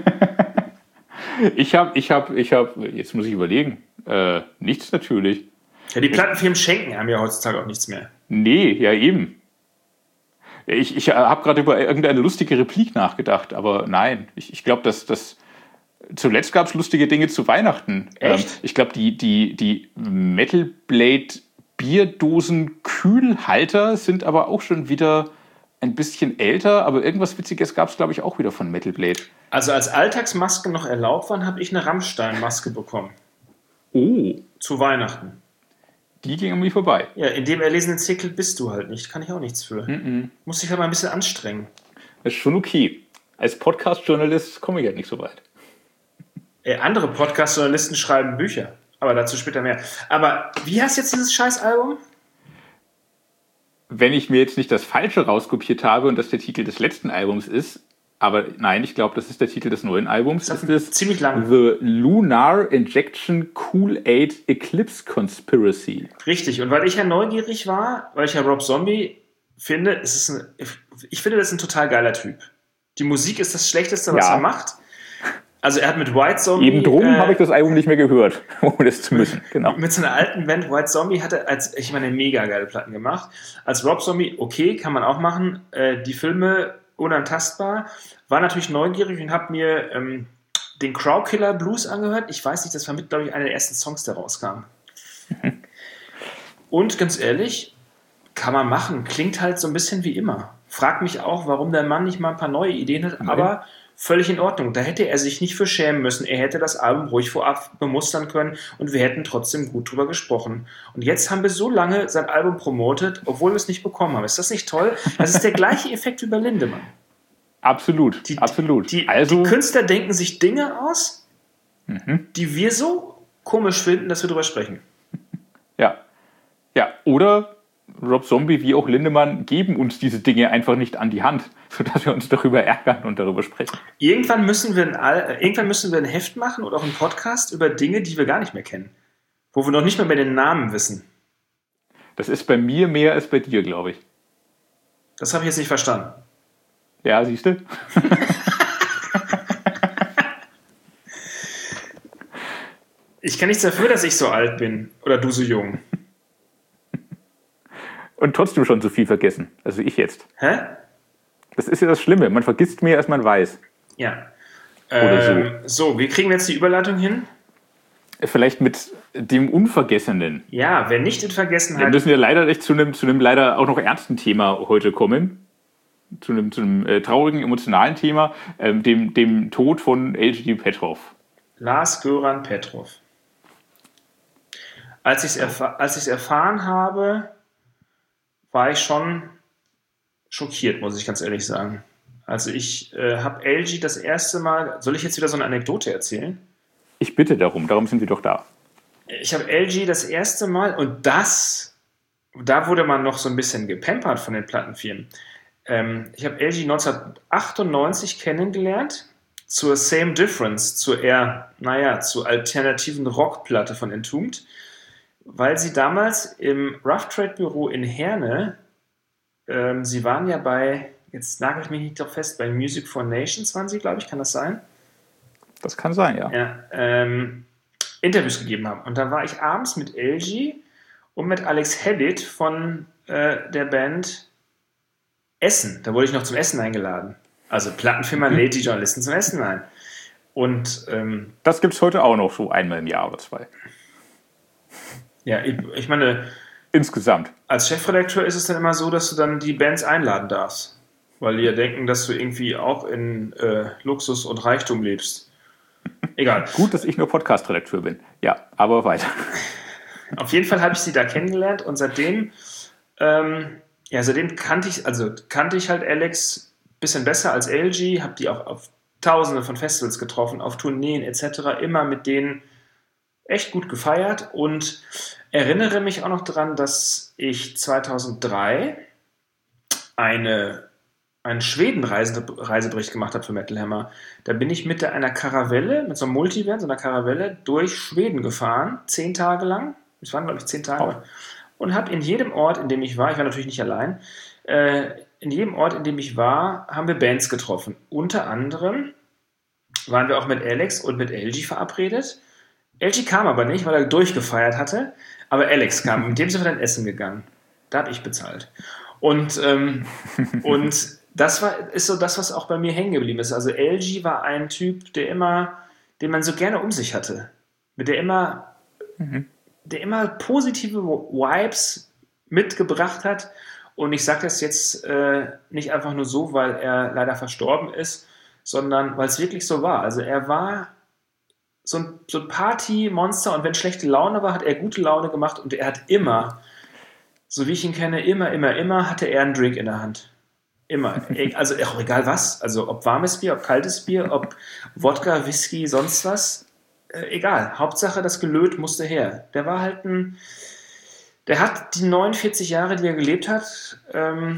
ich habe, ich habe, ich habe, jetzt muss ich überlegen, äh, nichts natürlich.
Ja, die Plattenfirmen schenken einem ja heutzutage auch nichts mehr.
Nee, ja eben. Ich, ich habe gerade über irgendeine lustige Replik nachgedacht, aber nein, ich, ich glaube, dass das zuletzt gab es lustige Dinge zu Weihnachten.
Echt?
Ähm, ich glaube, die, die, die Metal Blade Bierdosen-Kühlhalter sind aber auch schon wieder ein bisschen älter, aber irgendwas Witziges gab es, glaube ich, auch wieder von Metal Blade.
Also als Alltagsmasken noch erlaubt waren, habe ich eine Rammstein-Maske bekommen.
Oh.
Zu Weihnachten.
Die ging an mir vorbei.
Ja, in dem erlesenen Zirkel bist du halt nicht. Kann ich auch nichts für.
Mm-mm.
Muss dich halt mal ein bisschen anstrengen.
Das ist schon okay. Als Podcast-Journalist komme ich halt nicht so weit.
Äh, andere Podcast-Journalisten schreiben Bücher. Aber dazu später mehr. Aber wie heißt jetzt dieses Scheiß-Album?
Wenn ich mir jetzt nicht das Falsche rauskopiert habe und das der Titel des letzten Albums ist, Aber nein, ich glaube, das ist der Titel des neuen Albums.
Das
ist es
ziemlich lang.
The Lunar Injection Kool-Aid Eclipse Conspiracy.
Richtig. Und weil ich ja neugierig war, weil ich ja Rob Zombie finde, es ist ein, ich finde, das ist ein total geiler Typ. Die Musik ist das Schlechteste, was
Ja.
er macht. Also er hat mit White Zombie...
Eben drum
äh,
habe ich das Album nicht mehr gehört, ohne das zu müssen. Genau.
Mit seiner alten Band White Zombie hat er, als ich meine, mega geile Platten gemacht. Als Rob Zombie, okay, kann man auch machen. Äh, die Filme unantastbar. War natürlich neugierig und habe mir ähm, den Crowkiller Blues angehört. Ich weiß nicht, das war mit, glaube ich, einer der ersten Songs, der rauskam. Und ganz ehrlich, kann man machen. Klingt halt so ein bisschen wie immer. Frag mich auch, warum der Mann nicht mal ein paar neue Ideen hat,
Nein.
aber völlig in Ordnung. Da hätte er sich nicht für schämen müssen. Er hätte das Album ruhig vorab bemustern können und wir hätten trotzdem gut drüber gesprochen. Und jetzt haben wir so lange sein Album promotet, obwohl wir es nicht bekommen haben. Ist das nicht toll? Das ist der gleiche Effekt wie bei Lindemann.
Absolut,
Die,
absolut.
Die,
also,
die Künstler denken sich Dinge aus,
mhm.
die wir so komisch finden, dass wir drüber sprechen.
Ja. Ja, oder Rob Zombie wie auch Lindemann geben uns diese Dinge einfach nicht an die Hand, sodass wir uns darüber ärgern und darüber sprechen.
Irgendwann müssen wir ein, Al- irgendwann müssen wir ein Heft machen oder auch einen Podcast über Dinge, die wir gar nicht mehr kennen. Wo wir noch nicht mal mehr den Namen wissen.
Das ist bei mir mehr als bei dir, glaube ich.
Das habe ich jetzt nicht verstanden.
Ja, siehst du?
Ich kann nichts dafür, dass ich so alt bin. Oder du so jung.
Und trotzdem schon so viel vergessen. Also ich jetzt.
Hä?
Das ist ja das Schlimme. Man vergisst mehr, als man weiß.
Ja.
Oder so.
Ähm, so, wie kriegen wir jetzt die Überleitung hin?
Vielleicht mit dem Unvergessenen.
Ja, wer nicht in
Wir
Vergessenheit...
müssen ja leider echt zu einem, zu einem leider auch noch ernsten Thema heute kommen. Zu einem, zu einem äh, traurigen, emotionalen Thema. Ähm, dem, dem Tod von L G Petrov.
Lars Göran Petrov. Als ich es erfa- als ich's erfahren habe, war ich schon schockiert, muss ich ganz ehrlich sagen. Also ich äh, habe L G das erste Mal... Soll ich jetzt wieder so eine Anekdote erzählen?
Ich bitte darum, darum sind wir doch da.
Ich habe L G das erste Mal, und das, da wurde man noch so ein bisschen gepampert von den Plattenfirmen. Ähm, ich habe L G neunzehnhundertachtundneunzig kennengelernt, zur Same Difference, zur eher, naja, zur alternativen Rockplatte von Entombed, weil sie damals im Rough Trade Büro in Herne, ähm, sie waren ja bei, jetzt nagelt mich nicht doch fest, bei Music for Nations waren sie, glaube ich, kann das sein?
Das kann sein, ja.
Ja, ähm, Interviews gegeben haben. Und da war ich abends mit L G und mit Alex Hebbit von äh, der Band Essen. Da wurde ich noch zum Essen eingeladen. Also Plattenfirma lädt die Journalisten zum Essen ein. Und ähm,
Das gibt es heute auch noch so einmal im Jahr oder zwei.
ja, ich, ich meine,
Insgesamt.
als Chefredakteur ist es dann immer so, dass du dann die Bands einladen darfst. Weil die ja denken, dass du irgendwie auch in äh, Luxus und Reichtum lebst. Egal.
Gut, dass ich nur Podcast-Redakteur bin. Ja, aber weiter.
Auf jeden Fall habe ich sie da kennengelernt und seitdem, ähm, ja, seitdem kannte ich, also kannte ich halt Alex ein bisschen besser als L G, habe die auch auf Tausende von Festivals getroffen, auf Tourneen et cetera, immer mit denen echt gut gefeiert und erinnere mich auch noch daran, dass ich zweitausenddrei eine einen Schweden-Reisebericht gemacht habe für Metal Hammer. Da bin ich mit einer Karavelle, mit so einem Multivan, so einer Karavelle, durch Schweden gefahren, zehn Tage lang. Es waren, glaube ich, zehn Tage.
Oh.
Und habe in jedem Ort, in dem ich war, ich war natürlich nicht allein, äh, in jedem Ort, in dem ich war, haben wir Bands getroffen. Unter anderem waren wir auch mit Alex und mit L G verabredet. L G kam aber nicht, weil er durchgefeiert hatte. Aber Alex kam. Mit dem sind wir dann essen gegangen. Da habe ich bezahlt. Und, ähm, und das war, ist so das, was auch bei mir hängen geblieben ist. Also L G war ein Typ, der immer, den man so gerne um sich hatte. Mit der immer, mhm. der immer positive Vibes mitgebracht hat. Und ich sage das jetzt äh, nicht einfach nur so, weil er leider verstorben ist, sondern weil es wirklich so war. Also er war so ein, so ein Party-Monster und wenn schlechte Laune war, hat er gute Laune gemacht und er hat immer, so wie ich ihn kenne, immer, immer, immer hatte er einen Drink in der Hand. Immer. Also auch egal was. Also ob warmes Bier, ob kaltes Bier, ob Wodka, Whisky, sonst was. Äh, egal. Hauptsache das Gelöt musste her. Der war halt ein... Der hat die neunundvierzig Jahre, die er gelebt hat, ähm,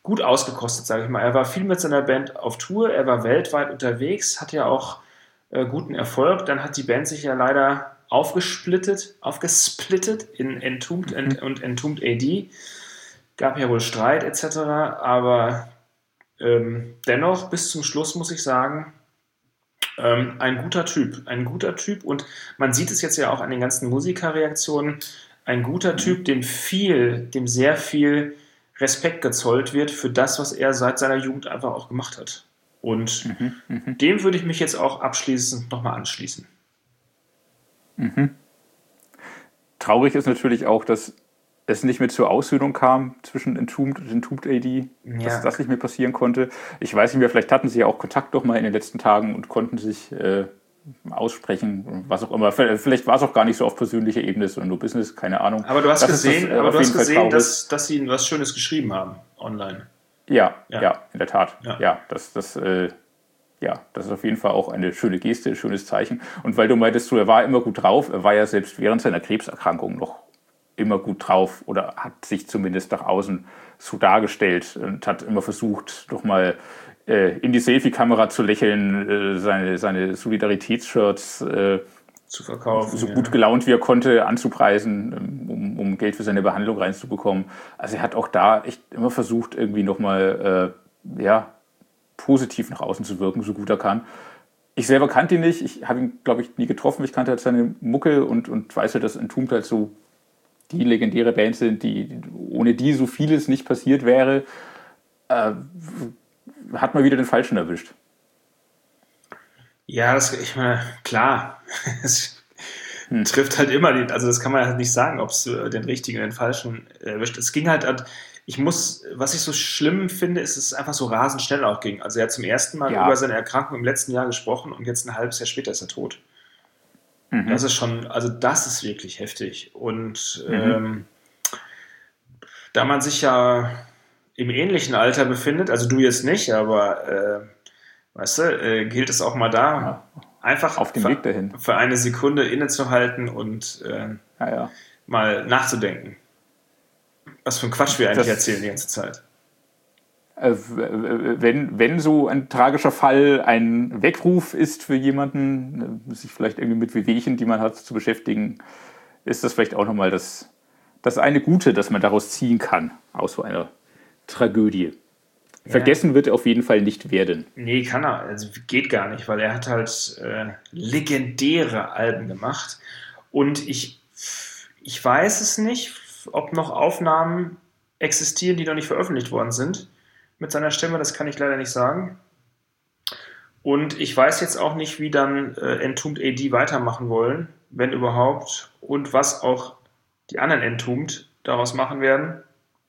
gut ausgekostet, sage ich mal. Er war viel mit seiner Band auf Tour, er war weltweit unterwegs, hat ja auch äh, guten Erfolg. Dann hat die Band sich ja leider aufgesplittet, aufgesplittet in Entombed
Mhm.
und Entombed A D. Gab ja wohl Streit et cetera. Aber ähm, dennoch, bis zum Schluss muss ich sagen, ähm, ein guter Typ. Ein guter Typ. Und man sieht es jetzt ja auch an den ganzen Musikerreaktionen. Ein guter Typ, dem viel, dem sehr viel Respekt gezollt wird für das, was er seit seiner Jugend einfach auch gemacht hat. Und
Mhm. Mhm.
dem würde ich mich jetzt auch abschließend nochmal anschließen.
Mhm. Traurig ist natürlich auch, dass es nicht mehr zur Aussöhnung kam zwischen Entombed und Entombed A D,
Ja.
dass das nicht mehr passieren konnte. Ich weiß nicht mehr, vielleicht hatten sie ja auch Kontakt doch mal in den letzten Tagen und konnten sich äh, aussprechen, was auch immer. Vielleicht war es auch gar nicht so auf persönlicher Ebene, sondern nur Business, keine Ahnung.
Aber du hast
Das ist
gesehen,
das, äh,
aber
auf
du hast
jeden Fall
gesehen
traurig.
dass, dass sie was Schönes geschrieben haben online.
Ja,
Ja.
ja, in der Tat.
Ja.
Ja, das, das, äh, ja, das ist auf jeden Fall auch eine schöne Geste, ein schönes Zeichen. Und weil du meintest, du, er war immer gut drauf, er war ja selbst während seiner Krebserkrankung noch immer gut drauf oder hat sich zumindest nach außen so dargestellt und hat immer versucht, doch mal äh, in die Selfie-Kamera zu lächeln, äh, seine, seine Solidaritätsshirts äh,
Zu verkaufen.
so
ja.
gut gelaunt wie er konnte anzupreisen, um, um Geld für seine Behandlung reinzubekommen. Also er hat auch da echt immer versucht, irgendwie nochmal äh, ja, positiv nach außen zu wirken, so gut er kann. Ich selber kannte ihn nicht, ich habe ihn, glaube ich, nie getroffen. Ich kannte halt seine Mucke und, und weiß halt, dass Entombed halt so die legendäre Band sind, die, ohne die so vieles nicht passiert wäre. Äh, hat mal wieder den Falschen erwischt.
Ja, das, ich meine, klar, es
Hm.
trifft halt immer den, also das kann man halt nicht sagen, ob es äh, den richtigen oder den falschen erwischt. Es ging halt, an- ich muss, was ich so schlimm finde, ist, dass es einfach so rasend schnell auch ging. Also er hat zum ersten Mal
Ja.
über seine Erkrankung im letzten Jahr gesprochen und jetzt ein halbes Jahr später ist er tot.
Mhm.
Das ist schon, also das ist wirklich heftig. Und
Mhm.
ähm, da man sich ja im ähnlichen Alter befindet, also du jetzt nicht, aber äh, weißt du, äh, gilt es auch mal da,
Ja.
einfach
Auf dem
für,
Weg dahin.
für eine Sekunde innezuhalten und äh,
Ja, ja.
mal nachzudenken. Was für ein Quatsch wir eigentlich
Das-
erzählen die ganze Zeit.
Äh, Wenn, wenn so ein tragischer Fall ein Weckruf ist für jemanden, äh, sich vielleicht irgendwie mit Wehwehchen, die man hat, zu beschäftigen, ist das vielleicht auch nochmal das, das eine Gute, das man daraus ziehen kann, aus so einer Tragödie. Vergessen wird er auf jeden Fall nicht werden.
Nee, kann er. Also geht gar nicht, weil er hat halt äh, legendäre Alben gemacht. Und ich, ich weiß es nicht, ob noch Aufnahmen existieren, die noch nicht veröffentlicht worden sind mit seiner Stimme. Das kann ich leider nicht sagen. Und ich weiß jetzt auch nicht, wie dann äh, Entombed A D weitermachen wollen, wenn überhaupt. Und was auch die anderen Entombed daraus machen werden.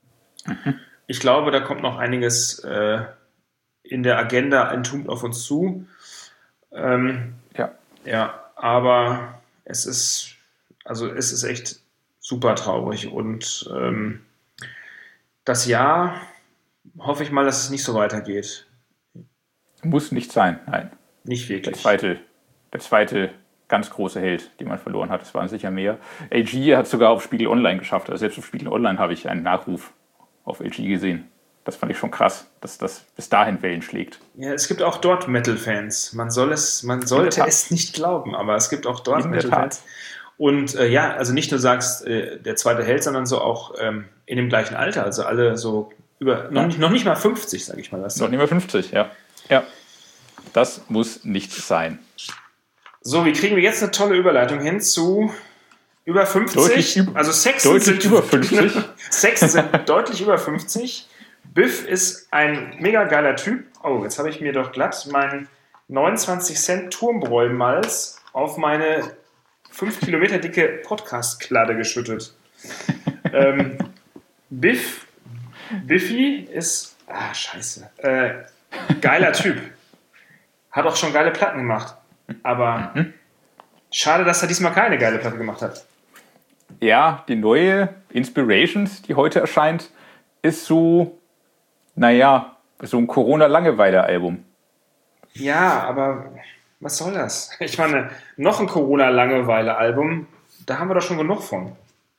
Ich glaube, da kommt noch einiges äh, in der Agenda Entombed auf uns zu. Ähm,
Ja.
ja, aber es ist, also es ist echt super traurig. Und ähm, das Jahr hoffe ich mal, dass es nicht so weitergeht.
Muss nicht sein, nein.
Nicht
Der
wirklich.
zweite, der zweite ganz große Held, den man verloren hat, es waren sicher mehr. L G hat sogar auf Spiegel Online geschafft. Also selbst auf Spiegel Online habe ich einen Nachruf auf L G gesehen. Das fand ich schon krass, dass das bis dahin Wellen schlägt.
Ja, es gibt auch dort Metal-Fans. Man soll es, man sollte
Tat.
es nicht glauben, aber es gibt auch dort
In der
Metal-Fans. Und äh, ja, also nicht nur sagst, äh, der zweite Held, sondern so auch ähm, in dem gleichen Alter. Also alle so über, noch,
Ja.
nicht, noch nicht mal fünfzig, sag ich mal. Weißt
Noch
du?
nicht mehr fünfzig, ja. Ja. Das muss nicht sein.
So, wie kriegen wir jetzt eine tolle Überleitung hin zu über fünfzig?
Deutlich üb-
also Sexen
deutlich
sind
über fünfzig.
Sexen sind deutlich über fünfzig. Biff ist ein mega geiler Typ. Oh, jetzt habe ich mir doch glatt meinen neunundzwanzig Cent Turmbräu-Malz auf meine fünf Kilometer dicke Podcast-Kladde geschüttet. ähm, Biff, Biffy ist, ah, scheiße, äh, geiler Typ. Hat auch schon geile Platten gemacht. Aber
Mhm.
schade, dass er diesmal keine geile Platte gemacht hat.
Ja, die neue Inspirations, die heute erscheint, ist so, naja, so ein Corona-Langeweile-Album.
Ja, aber was soll das? Ich meine, noch ein Corona-Langeweile-Album, da haben wir doch schon genug von.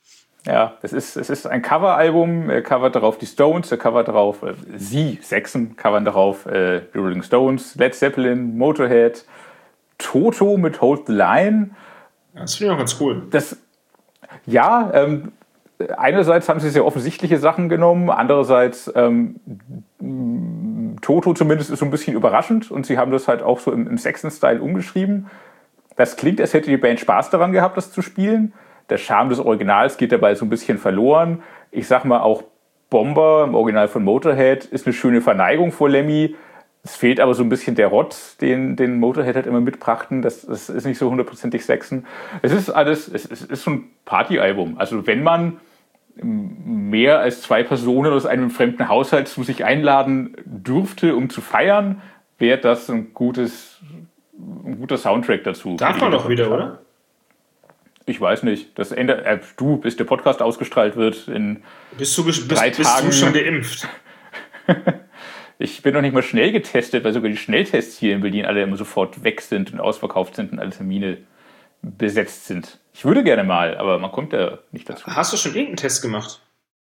Ja, es ist, es ist ein Coveralbum, er covert darauf die Stones, er covert darauf, äh, sie, Saxon, covern darauf äh, die Rolling Stones, Led Zeppelin, Motorhead, Toto mit Hold the Line.
Das finde ich auch ganz cool.
Das, ja, ähm, einerseits haben sie sehr offensichtliche Sachen genommen, andererseits ähm, Toto zumindest ist so ein bisschen überraschend und sie haben das halt auch so im, im Saxon-Style umgeschrieben. Das klingt, als hätte die Band Spaß daran gehabt, das zu spielen. Der Charme des Originals geht dabei so ein bisschen verloren. Ich sag mal, auch Bomber im Original von Motorhead ist eine schöne Verneigung vor Lemmy. Es fehlt aber so ein bisschen der Rott, den, den Motorhead halt immer mitbrachten. Das, das ist nicht so hundertprozentig Saxon. Es ist alles, es, es ist so ein Partyalbum. Also wenn man mehr als zwei Personen aus einem fremden Haushalt zu sich einladen dürfte, um zu feiern, wäre das ein gutes, ein guter Soundtrack dazu.
Darf man doch wieder, oder?
Ich weiß nicht. Das ändert, äh, du, bis der Podcast ausgestrahlt wird in
bist du, bist,
drei
bist
Tagen.
Du schon geimpft?
Ich bin noch nicht mal schnell getestet, weil sogar die Schnelltests hier in Berlin alle immer sofort weg sind und ausverkauft sind und alle Termine besetzt sind. Ich würde gerne mal, aber man kommt ja nicht dazu.
Hast du schon irgendeinen Test gemacht?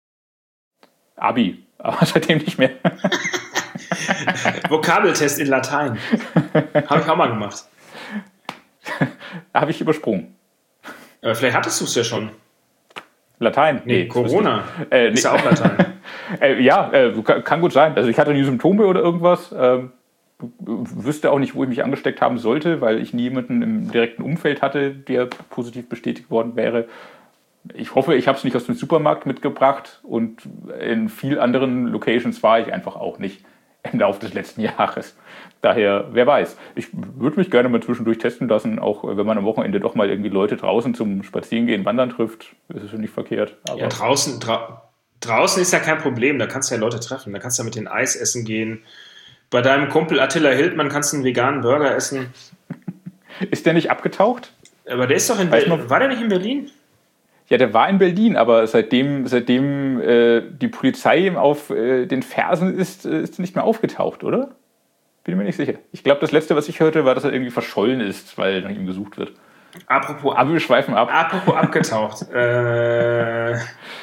Abi, aber seitdem nicht mehr.
Vokabeltest in Latein. Habe ich auch mal gemacht.
Habe ich übersprungen.
Aber vielleicht hattest du es ja schon.
Latein?
Nee,
Nee,
Corona.
Äh,
Ist
nee.
ja auch Latein.
äh, ja, äh, kann gut sein. Also ich hatte nie Symptome oder irgendwas. Ähm, wüsste auch nicht, wo ich mich angesteckt haben sollte, weil ich niemanden im direkten Umfeld hatte, der positiv bestätigt worden wäre. Ich hoffe, ich habe es nicht aus dem Supermarkt mitgebracht und in vielen anderen Locations war ich einfach auch nicht im Laufe des letzten Jahres. Daher, wer weiß. Ich würde mich gerne mal zwischendurch testen lassen, auch wenn man am Wochenende doch mal irgendwie Leute draußen zum Spazierengehen, Wandern trifft. Das ist schon nicht verkehrt. Aber
Ja, draußen, dra- draußen ist ja kein Problem, da kannst du ja Leute treffen. Da kannst du ja mit den Eis essen gehen. Bei deinem Kumpel Attila Hildmann kannst du einen veganen Burger essen.
Ist der nicht abgetaucht?
Aber der ist doch in
Weiß
Berlin.
man-
War der nicht in Berlin?
Ja, der war in Berlin, aber seitdem, seitdem äh, die Polizei ihm auf äh, den Fersen ist, äh, ist er nicht mehr aufgetaucht, oder? Bin mir nicht sicher. Ich glaube, das Letzte, was ich hörte, war, dass er irgendwie verschollen ist, weil nach ihm gesucht wird.
Apropos,
Aber wir schweifen ab.
apropos abgetaucht. äh,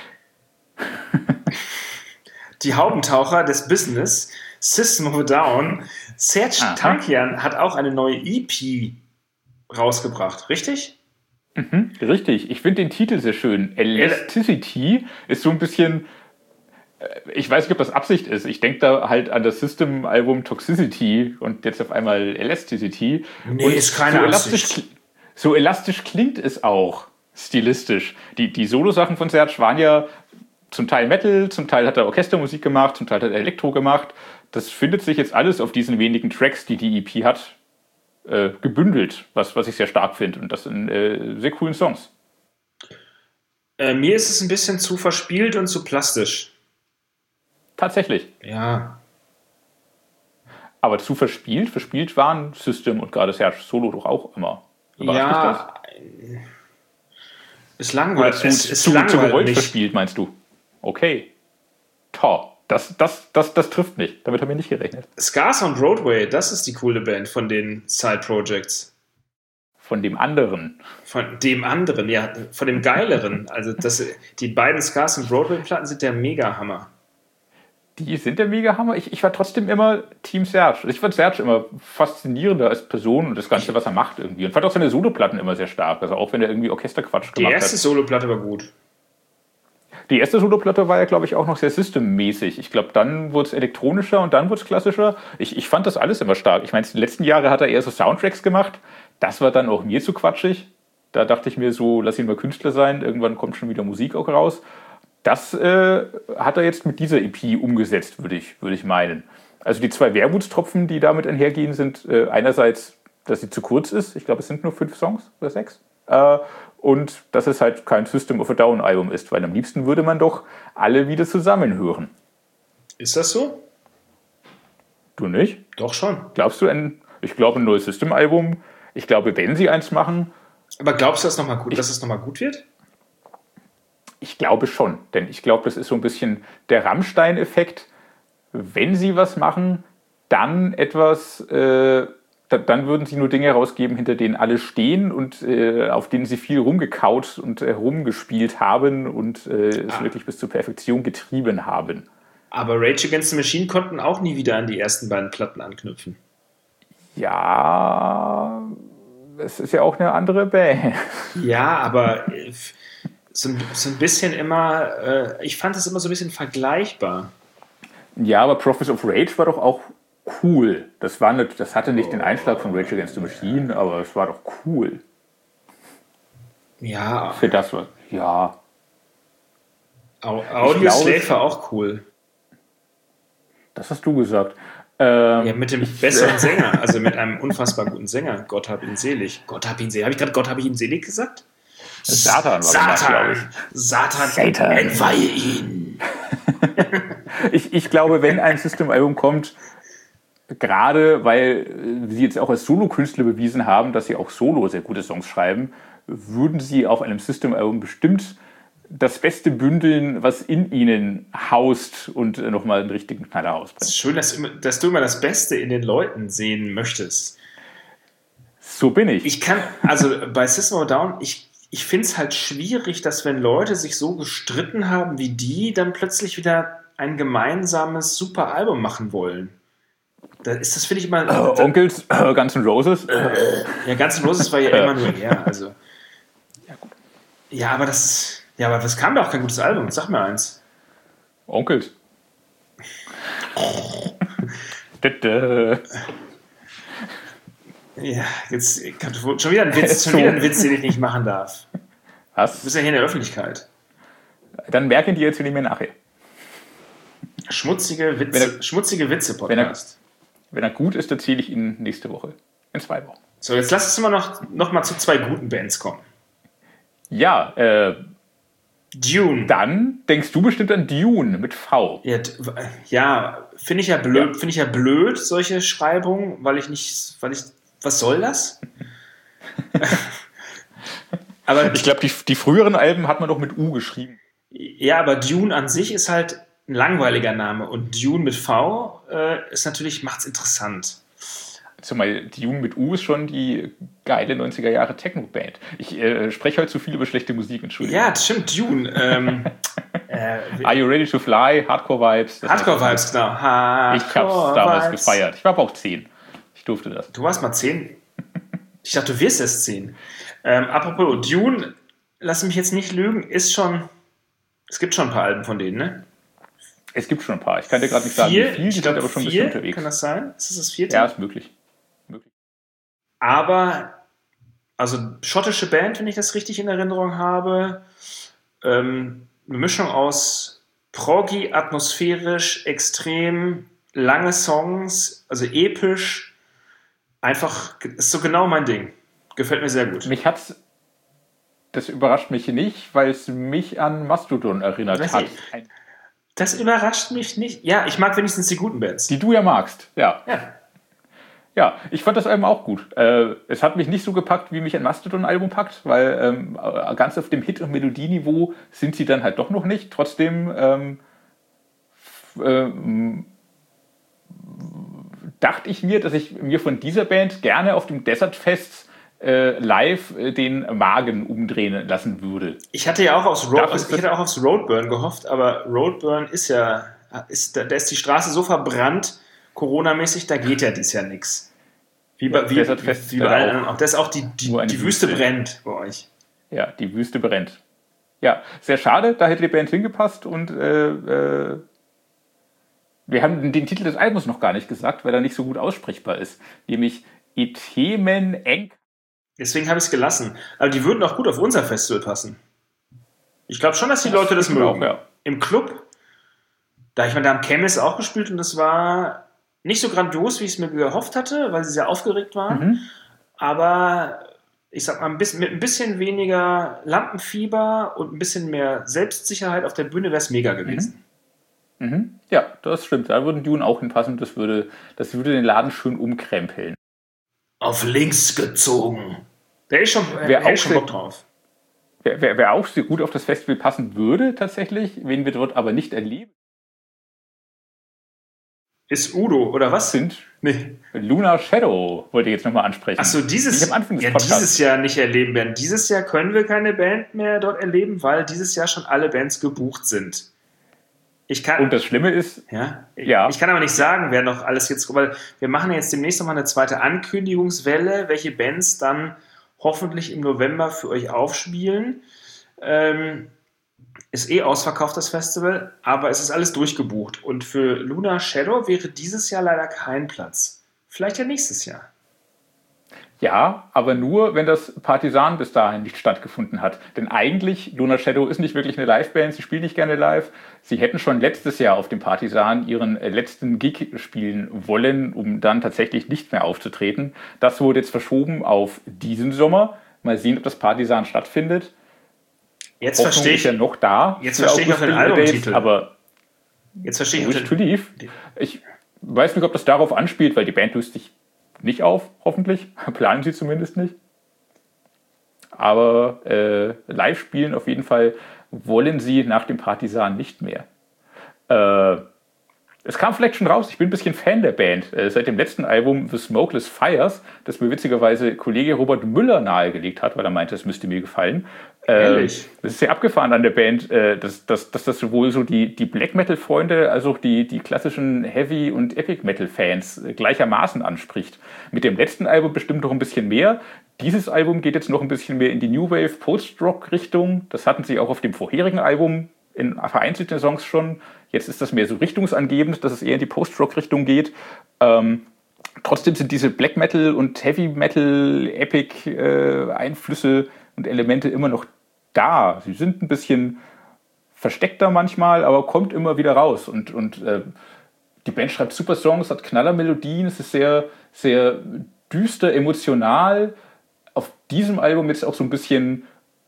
die Haubentaucher des Business, System of a Down, Serj
Aha.
Tankian hat auch eine neue E P rausgebracht, richtig?
Mhm, richtig. Ich finde den Titel sehr schön. Elasticity ist so ein bisschen... äh, Ich weiß nicht, ob das Absicht ist. Ich denke da halt an das System-Album Toxicity und jetzt auf einmal Elasticity.
Nee,
und
ist keine
so elastisch,
Absicht.
kli- so elastisch klingt es auch stilistisch. Die, die Solo-Sachen von Serj waren ja zum Teil Metal, zum Teil hat er Orchestermusik gemacht, zum Teil hat er Elektro gemacht. Das findet sich jetzt alles auf diesen wenigen Tracks, die die E P hat, äh, gebündelt, was, was ich sehr stark finde. Und das in äh, sehr coolen Songs.
Äh, mir ist es ein bisschen zu verspielt und zu plastisch.
Tatsächlich.
Ja.
Aber zu verspielt, verspielt waren System und gerade Serj Solo doch auch immer. Überrascht dich
Ja. Es
das? Oder
langweilt.
zu,
Es, es
zu, zu
langweilt
gewollt
mich.
verspielt, meinst du? Okay. Toll. Das, das, das, das trifft nicht. Damit haben wir nicht gerechnet.
Scars on Broadway, das ist die coole Band von den Side Projects.
Von dem anderen.
Von dem anderen, ja, von dem geileren. Also das, die beiden Scars on Broadway-Platten sind der Mega-Hammer.
Die sind der Mega-Hammer. Ich, ich war trotzdem immer Team Serj. Ich fand Serj immer faszinierender als Person und das Ganze, was er macht irgendwie. Und fand auch seine Soloplatten immer sehr stark. Also auch wenn er irgendwie Orchesterquatsch
Die
gemacht
erste
hat.
Soloplatte war gut.
Die erste Soloplatte war ja, glaube ich, auch noch sehr systemmäßig. Ich glaube, dann wurde es elektronischer und dann wurde es klassischer. Ich, ich fand das alles immer stark. Ich meine, die letzten Jahre hat er eher so Soundtracks gemacht. Das war dann auch mir zu quatschig. Da dachte ich mir so, lass ihn mal Künstler sein. Irgendwann kommt schon wieder Musik auch raus. Das äh, hat er jetzt mit dieser E P umgesetzt, würde ich, würde ich meinen. Also die zwei Wermutstropfen, die damit einhergehen, sind äh, einerseits, dass sie zu kurz ist. Ich glaube, es sind nur fünf Songs oder sechs. Äh, und dass es halt kein System of a Down Album ist, weil am liebsten würde man doch alle wieder zusammen hören.
Ist das so?
Du nicht?
Doch schon.
Glaubst du, ein, ich glaube, ein neues System-Album, ich glaube, wenn sie eins machen,
Aber glaubst du, dass, noch mal gut, dass es nochmal gut wird?
ich glaube schon. Denn ich glaube, das ist so ein bisschen der Rammstein-Effekt. Wenn sie was machen, dann etwas, äh, da, dann würden sie nur Dinge herausgeben, hinter denen alle stehen und äh, auf denen sie viel rumgekaut und äh, rumgespielt haben und äh, es
Ah.
wirklich bis zur Perfektion getrieben haben.
Aber Rage Against the Machine konnten auch nie wieder an die ersten beiden Platten anknüpfen.
Ja, es ist ja auch eine andere Band.
Ja, aber äh, so, ein- so ein bisschen immer, äh, ich fand es immer so ein bisschen vergleichbar.
Ja, aber Prophets of Rage war doch auch cool. Das, war nicht, das hatte nicht den Einschlag von Rage Against the Machine, aber es war doch cool.
Ja,
Für das war, ja.
Au- Audio
glaube,
Slave war auch cool.
Das hast du gesagt. Ähm,
Ja, mit dem besseren Sänger, also mit einem unfassbar guten Sänger. Gott hab ihn selig. Gott hab ihn selig. Habe ich gerade Gott hab ich ihn selig gesagt?
Satan war gemeint, glaube ich.
Satan,
Satan.
entweihe ihn.
Ich, ich glaube, wenn ein System-Album kommt, gerade weil sie jetzt auch als Solokünstler bewiesen haben, dass sie auch solo sehr gute Songs schreiben, würden sie auf einem System-Album bestimmt das Beste bündeln, was in ihnen haust und nochmal einen richtigen Knaller
Es
rausbringen.
ist schön, dass, immer- dass du immer das Beste in den Leuten sehen möchtest.
So bin ich.
Ich kann, also bei System of a Down, ich, ich finde es halt schwierig, dass wenn Leute sich so gestritten haben wie die, dann plötzlich wieder ein gemeinsames super Album machen wollen. Da ist das, finde ich immer.
Äh, Onkels, äh, Guns N' Roses.
Ja, Guns N' Roses war ja immer nur er. Also.
Ja, gut.
Ja, aber das ist. Ja, aber es kam doch kein gutes Album. Sag mir eins.
Onkels. Dä-dä.
Ja, jetzt kommt schon wieder ein Witz, schon wieder ein Witz, den ich nicht machen darf. Du
Was?
bist ja hier in der Öffentlichkeit.
Dann merken die jetzt nicht mehr nachher.
Schmutzige
Wenn
Witze,
er-
schmutzige Witze-Podcast.
Wenn er gut ist, erzähle ich Ihnen nächste Woche. In zwei Wochen.
So, jetzt lass uns mal noch, noch mal zu zwei guten Bands kommen.
Ja, äh,
Dune.
dann denkst du bestimmt an Dune mit V.
Ja, d- ja finde ich ja blöd,
Ja.
finde ich ja blöd, solche Schreibungen, weil ich nicht, weil ich, was soll das? aber
Ich glaube, die, die früheren Alben hat man doch mit U geschrieben.
ja, aber Dune an sich ist halt ein langweiliger Name und Dune mit V äh, ist natürlich, macht's interessant.
Zumal Dune mit U ist schon die geile neunziger Jahre Techno-Band. Ich äh, spreche heute zu viel über schlechte Musik, Entschuldigung.
Ja, das stimmt, Dune. ähm, äh,
Are You Ready to Fly? Hardcore-Vibes. Das
Hardcore-Vibes, genau.
Ich hab's damals
Hardcore-Vibes.
gefeiert. Ich war aber auch zehn. Ich durfte das.
Du warst mal zehn. Ich dachte, du wirst erst zehn. Ähm, apropos Dune, lass mich jetzt nicht lügen, ist schon. Es gibt schon ein paar Alben von denen, ne?
Es gibt schon ein paar. Ich kann dir gerade nicht sagen, wie
Vier,
viel, die
ich
sind
glaube,
aber schon ein
vier,
bisschen unterwegs.
kann das sein? Ist das das vierte?
Ja, ist möglich. möglich.
Aber, also schottische Band, wenn ich das richtig in Erinnerung habe, ähm, eine Mischung aus proggy, atmosphärisch, extrem lange Songs, also episch, einfach, ist so genau mein Ding. Gefällt mir sehr gut.
Mich hat's. Das überrascht mich nicht, weil es mich an Mastodon erinnert
Weiß
hat.
ich. Das überrascht mich nicht. Ja, ich mag wenigstens die guten Bands.
Die du ja magst. Ja.
Ja.
Ja, ich fand das Album auch gut. Äh, es hat mich nicht so gepackt, wie mich ein Mastodon-Album packt, weil ähm, äh, ganz auf dem Hit- und Melodieniveau sind sie dann halt doch noch nicht. Trotzdem ähm, f- ähm, dachte ich mir, dass ich mir von dieser Band gerne auf dem Desert Fest äh, live äh, den Magen umdrehen lassen würde.
Ich hatte ja auch aufs, Road,
Dafür ist
also ich hatte auch aufs Roadburn gehofft, aber Roadburn ist ja, ist, da da ist die Straße so verbrannt, Corona-mäßig, da geht ja dies Jahr nichts. Wie bei,
Ja,
wie,
Desert Fest
wie
ist
bei
leider
allen
auch
anderen auch. Das ist auch die, die,
nur eine
die Wüste
Wüste.
brennt bei euch.
Ja, die Wüste brennt. Ja, sehr schade, da hätte die Band hingepasst und äh, äh, wir haben den Titel des Albums noch gar nicht gesagt, weil er nicht so gut aussprechbar ist. Nämlich Etemen Enk.
Deswegen habe ich es gelassen. Aber die würden auch gut auf unser Festival passen. Ich glaube schon, dass die
Das
Leute das
stimmt
mögen.
auch, ja.
Im Club, da ich meine, da haben Chemis auch gespielt und das war nicht so grandios, wie ich es mir gehofft hatte, weil sie sehr aufgeregt waren.
Mhm.
Aber ich sag mal, ein bisschen, mit ein bisschen weniger Lampenfieber und ein bisschen mehr Selbstsicherheit auf der Bühne wäre es mega gewesen.
Mhm. Ja, das stimmt. Da würden Dune auch hinpassen. Das würde, das würde den Laden schön umkrempeln.
Auf links gezogen. Der ist schon,
Wer
hätte
auch
schon
sehr-
Bock drauf.
Wer, wer, wer auch sehr gut auf das Festival passen würde, tatsächlich, wen wir dort aber nicht erleben.
Ist Udo, oder was?
Sind
Nee.
Lunar Shadow, wollte ich jetzt nochmal ansprechen.
Achso, dieses,
am Anfang des
ja,
Podcasts.
dieses Jahr nicht erleben werden. Dieses Jahr können wir keine Band mehr dort erleben, weil dieses Jahr schon alle Bands gebucht sind. Ich kann,
Und das Schlimme ist,
ja,
ja.
ich kann aber nicht sagen, wer noch alles jetzt, weil wir machen jetzt demnächst nochmal eine zweite Ankündigungswelle, welche Bands dann hoffentlich im November für euch aufspielen. Ähm, ist eh ausverkauft, das Festival, aber es ist alles durchgebucht. Und für Lunar Shadow wäre dieses Jahr leider kein Platz. Vielleicht ja nächstes Jahr.
Ja, aber nur, wenn das Partisan bis dahin nicht stattgefunden hat. Denn eigentlich, Lunar Shadow ist nicht wirklich eine Liveband, sie spielen nicht gerne live. Sie hätten schon letztes Jahr auf dem Partisan ihren letzten Gig spielen wollen, um dann tatsächlich nicht mehr aufzutreten. Das wurde jetzt verschoben auf diesen Sommer. Mal sehen, ob das Partisan stattfindet.
Jetzt
Hoffnung
verstehe ich
ist ja noch da.
Jetzt verstehe ich auch den Albumtitel.
Aber
jetzt verstehe ich
Wish to Leave. Ich weiß nicht, ob das darauf anspielt, weil die Band löst sich nicht auf, hoffentlich. Planen sie zumindest nicht. Aber äh, live spielen auf jeden Fall wollen sie nach dem Partisan nicht mehr. Äh, es kam vielleicht schon raus, ich bin ein bisschen Fan der Band. Äh, seit dem letzten Album The Smokeless Fires, das mir witzigerweise Kollege Robert Müller nahegelegt hat, weil er meinte, es müsste mir gefallen. Äh,
Ehrlich?
Das ist sehr abgefahren an der Band, äh, dass, dass, dass das sowohl so die, die Black Metal-Freunde als auch die, die klassischen Heavy- und Epic-Metal-Fans gleichermaßen anspricht. Mit dem letzten Album bestimmt noch ein bisschen mehr. Dieses Album geht jetzt noch ein bisschen mehr in die New Wave Post-Rock-Richtung. Das hatten sie auch auf dem vorherigen Album in vereinzelten Songs schon. Jetzt ist das mehr so richtungsangebend, dass es eher in die Post-Rock-Richtung geht. Ähm, trotzdem sind diese Black Metal und Heavy Metal, Epic äh, Einflüsse und Elemente immer noch da. Sie sind ein bisschen versteckter manchmal, aber kommt immer wieder raus. Und, und äh, die Band schreibt super Songs, hat Knallermelodien, es ist sehr, sehr düster, emotional. Auf diesem Album jetzt auch so ein bisschen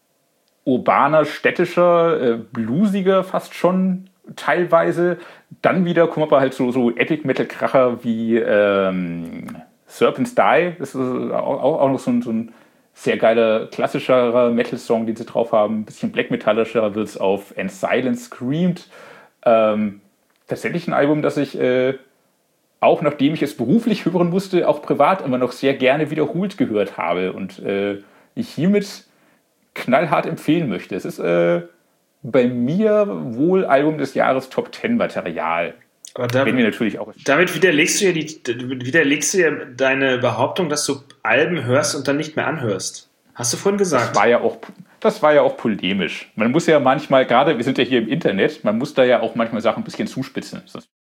urbaner, städtischer, äh, bluesiger fast schon teilweise. Dann wieder kommen aber halt so, so Epic-Metal-Kracher wie ähm, Serpents Die. Das ist auch, auch noch so ein, so ein sehr geiler, klassischerer Metal-Song, den sie drauf haben. Ein bisschen Black-Metallischer wird es auf And Silence Screamed. Ähm, tatsächlich ein Album, das ich äh, auch nachdem ich es beruflich hören musste, auch privat immer noch sehr gerne wiederholt gehört habe. Und äh, ich hiermit knallhart empfehlen möchte. Es ist äh, bei mir wohl Album des Jahres Top Ten Material.
Aber da,
Wenn wir natürlich auch
damit widerlegst du, ja die, widerlegst du ja deine Behauptung, dass du Alben hörst und dann nicht mehr anhörst. Hast du vorhin gesagt.
Das war ja auch, das war ja auch polemisch. Man muss ja manchmal, gerade wir sind ja hier im Internet, man muss da ja auch manchmal Sachen ein bisschen zuspitzen.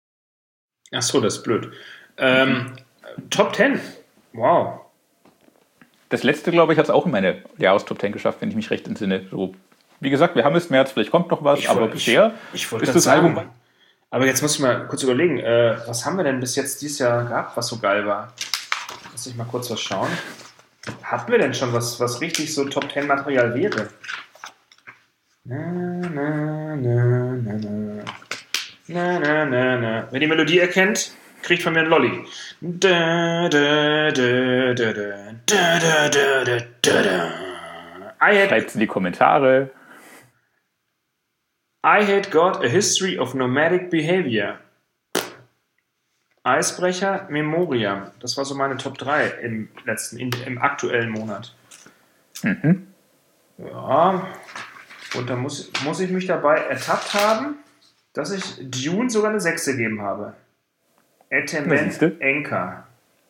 Ach so, das ist blöd. Ähm, mhm. Top Ten. Wow.
Das letzte, glaube ich, hat es auch in meine Jahrestop Ten geschafft, wenn ich mich recht entsinne. So, wie gesagt, wir haben es März, vielleicht kommt noch was,
ich
aber
wollt,
bisher
ich, ich
ist das
sagen,
Album.
Aber jetzt muss ich mal kurz überlegen, äh, was haben wir denn bis jetzt dieses Jahr gehabt, was so geil war? Lass ich mal kurz was schauen. Hatten wir denn schon was, was richtig so Top Ten Material wäre? Na, na, na, na, na. Na, na, na, na. Wer die Melodie erkennt, kriegt von mir einen Lolli. Da, da, da, da, da, da, da, da, da, da.
Schreibt es in die Kommentare.
I Had Got a History of Nomadic Behavior. Eisbrecher, Memoria. Das war so meine Top drei im letzten, in, im aktuellen Monat.
Mhm.
Ja. Und da muss, muss ich mich dabei ertappt haben, dass ich Dune sogar eine sechs gegeben habe. Etement Enka.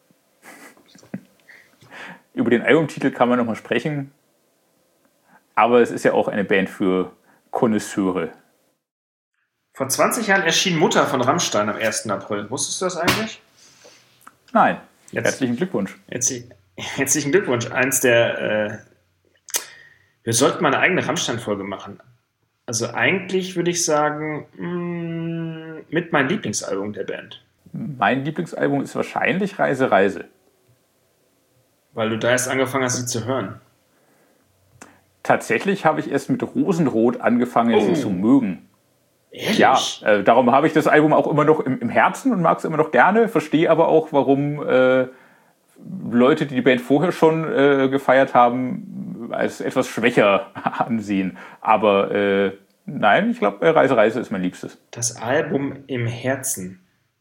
Über den Albumtitel kann man nochmal sprechen. Aber es ist ja auch eine Band für Konnoisseure.
Vor zwanzig Jahren erschien Mutter von Rammstein am ersten April. Wusstest du das eigentlich?
Nein.
Jetzt,
herzlichen Glückwunsch.
Herzlich, herzlichen Glückwunsch. Eins der... Äh, wir sollten mal eine eigene Rammstein-Folge machen. Also eigentlich würde ich sagen, mh, mit meinem Lieblingsalbum der Band.
Mein Lieblingsalbum ist wahrscheinlich Reise, Reise.
Weil du da erst angefangen hast, sie zu hören.
Tatsächlich habe ich erst mit Rosenrot angefangen, oh. sie zu mögen.
Ehrlich?
Ja, äh, darum habe ich das Album auch immer noch im, im Herzen und mag es immer noch gerne, verstehe aber auch, warum äh, Leute, die die Band vorher schon äh, gefeiert haben, als etwas schwächer ansehen. Aber äh, nein, ich glaube, Reise, Reise ist mein Liebstes.
Das Album im Herzen.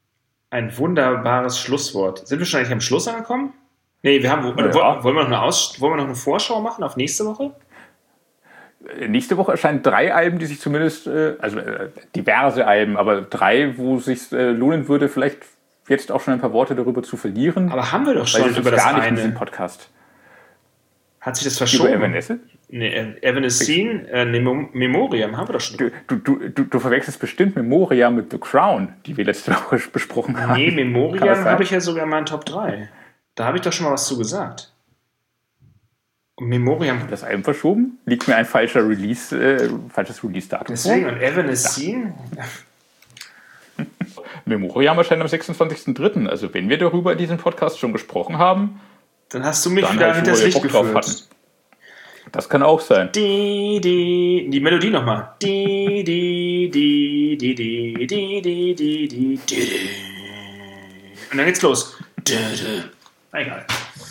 Ein wunderbares Schlusswort. Sind wir schon eigentlich am Schluss angekommen? Nee, wir haben. Ja. Wollen, wollen, wir noch eine Aus, wollen wir noch eine Vorschau machen auf nächste Woche?
Nächste Woche erscheinen drei Alben, die sich zumindest, äh, also äh, diverse Alben, aber drei, wo es sich äh, lohnen würde, vielleicht jetzt auch schon ein paar Worte darüber zu verlieren.
Aber haben wir doch schon über das
gar nicht
eine.
In diesem Podcast.
Hat sich das verschoben?
Über Evanescence?
Nee, Evanescence, äh, nee, Memoriam haben wir doch schon.
Du, du, du, du verwechselst bestimmt Memoriam mit The Crown, die wir letzte Woche besprochen haben.
Nee, Memoriam habe ich ja sogar in meinen Top drei. Da habe ich doch schon mal was zu gesagt. Und Memoriam.
Das Album verschoben? Liegt mir ein falscher Release, äh, falsches Release-Datum vor?
Deswegen, und Evanescence?
Ja. Memoriam erscheint am sechsundzwanzigsten dritten Also wenn wir darüber in diesem Podcast schon gesprochen haben,
dann hast du mich wieder halt hinters Licht geführt.
Das kann auch sein.
Die, die, die Melodie nochmal. Die, die, die, die, die, die, die, die, die, die. Und dann geht's los. Egal.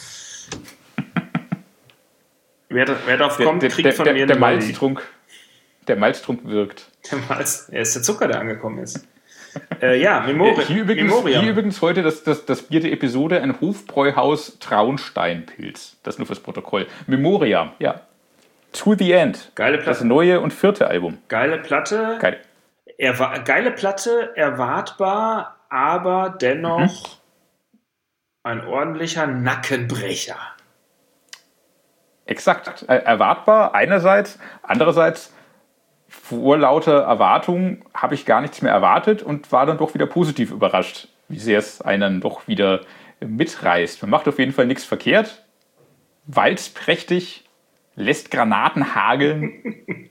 Wer, wer darauf kommt, kriegt
der,
von
der,
mir
der Malztrunk. Der Malztrunk wirkt.
Der Malz, er ist der Zucker, der angekommen ist. Äh, ja, Memori-
hier übrigens,
Memoriam.
Hier übrigens heute das, das, das Bier der Episode, ein Hofbräuhaus Traunsteinpilz. Das nur fürs Protokoll. Memoriam, ja. To the End.
Geile Platte.
Das neue und vierte Album.
Geile Platte.
Geil.
Erwa- geile Platte, erwartbar, aber dennoch mhm. ein ordentlicher Nackenbrecher.
Exakt. Erwartbar einerseits, andererseits vor lauter Erwartung habe ich gar nichts mehr erwartet und war dann doch wieder positiv überrascht, wie sehr es einen doch wieder mitreißt. Man macht auf jeden Fall nichts verkehrt, walzt prächtig, lässt Granaten hageln.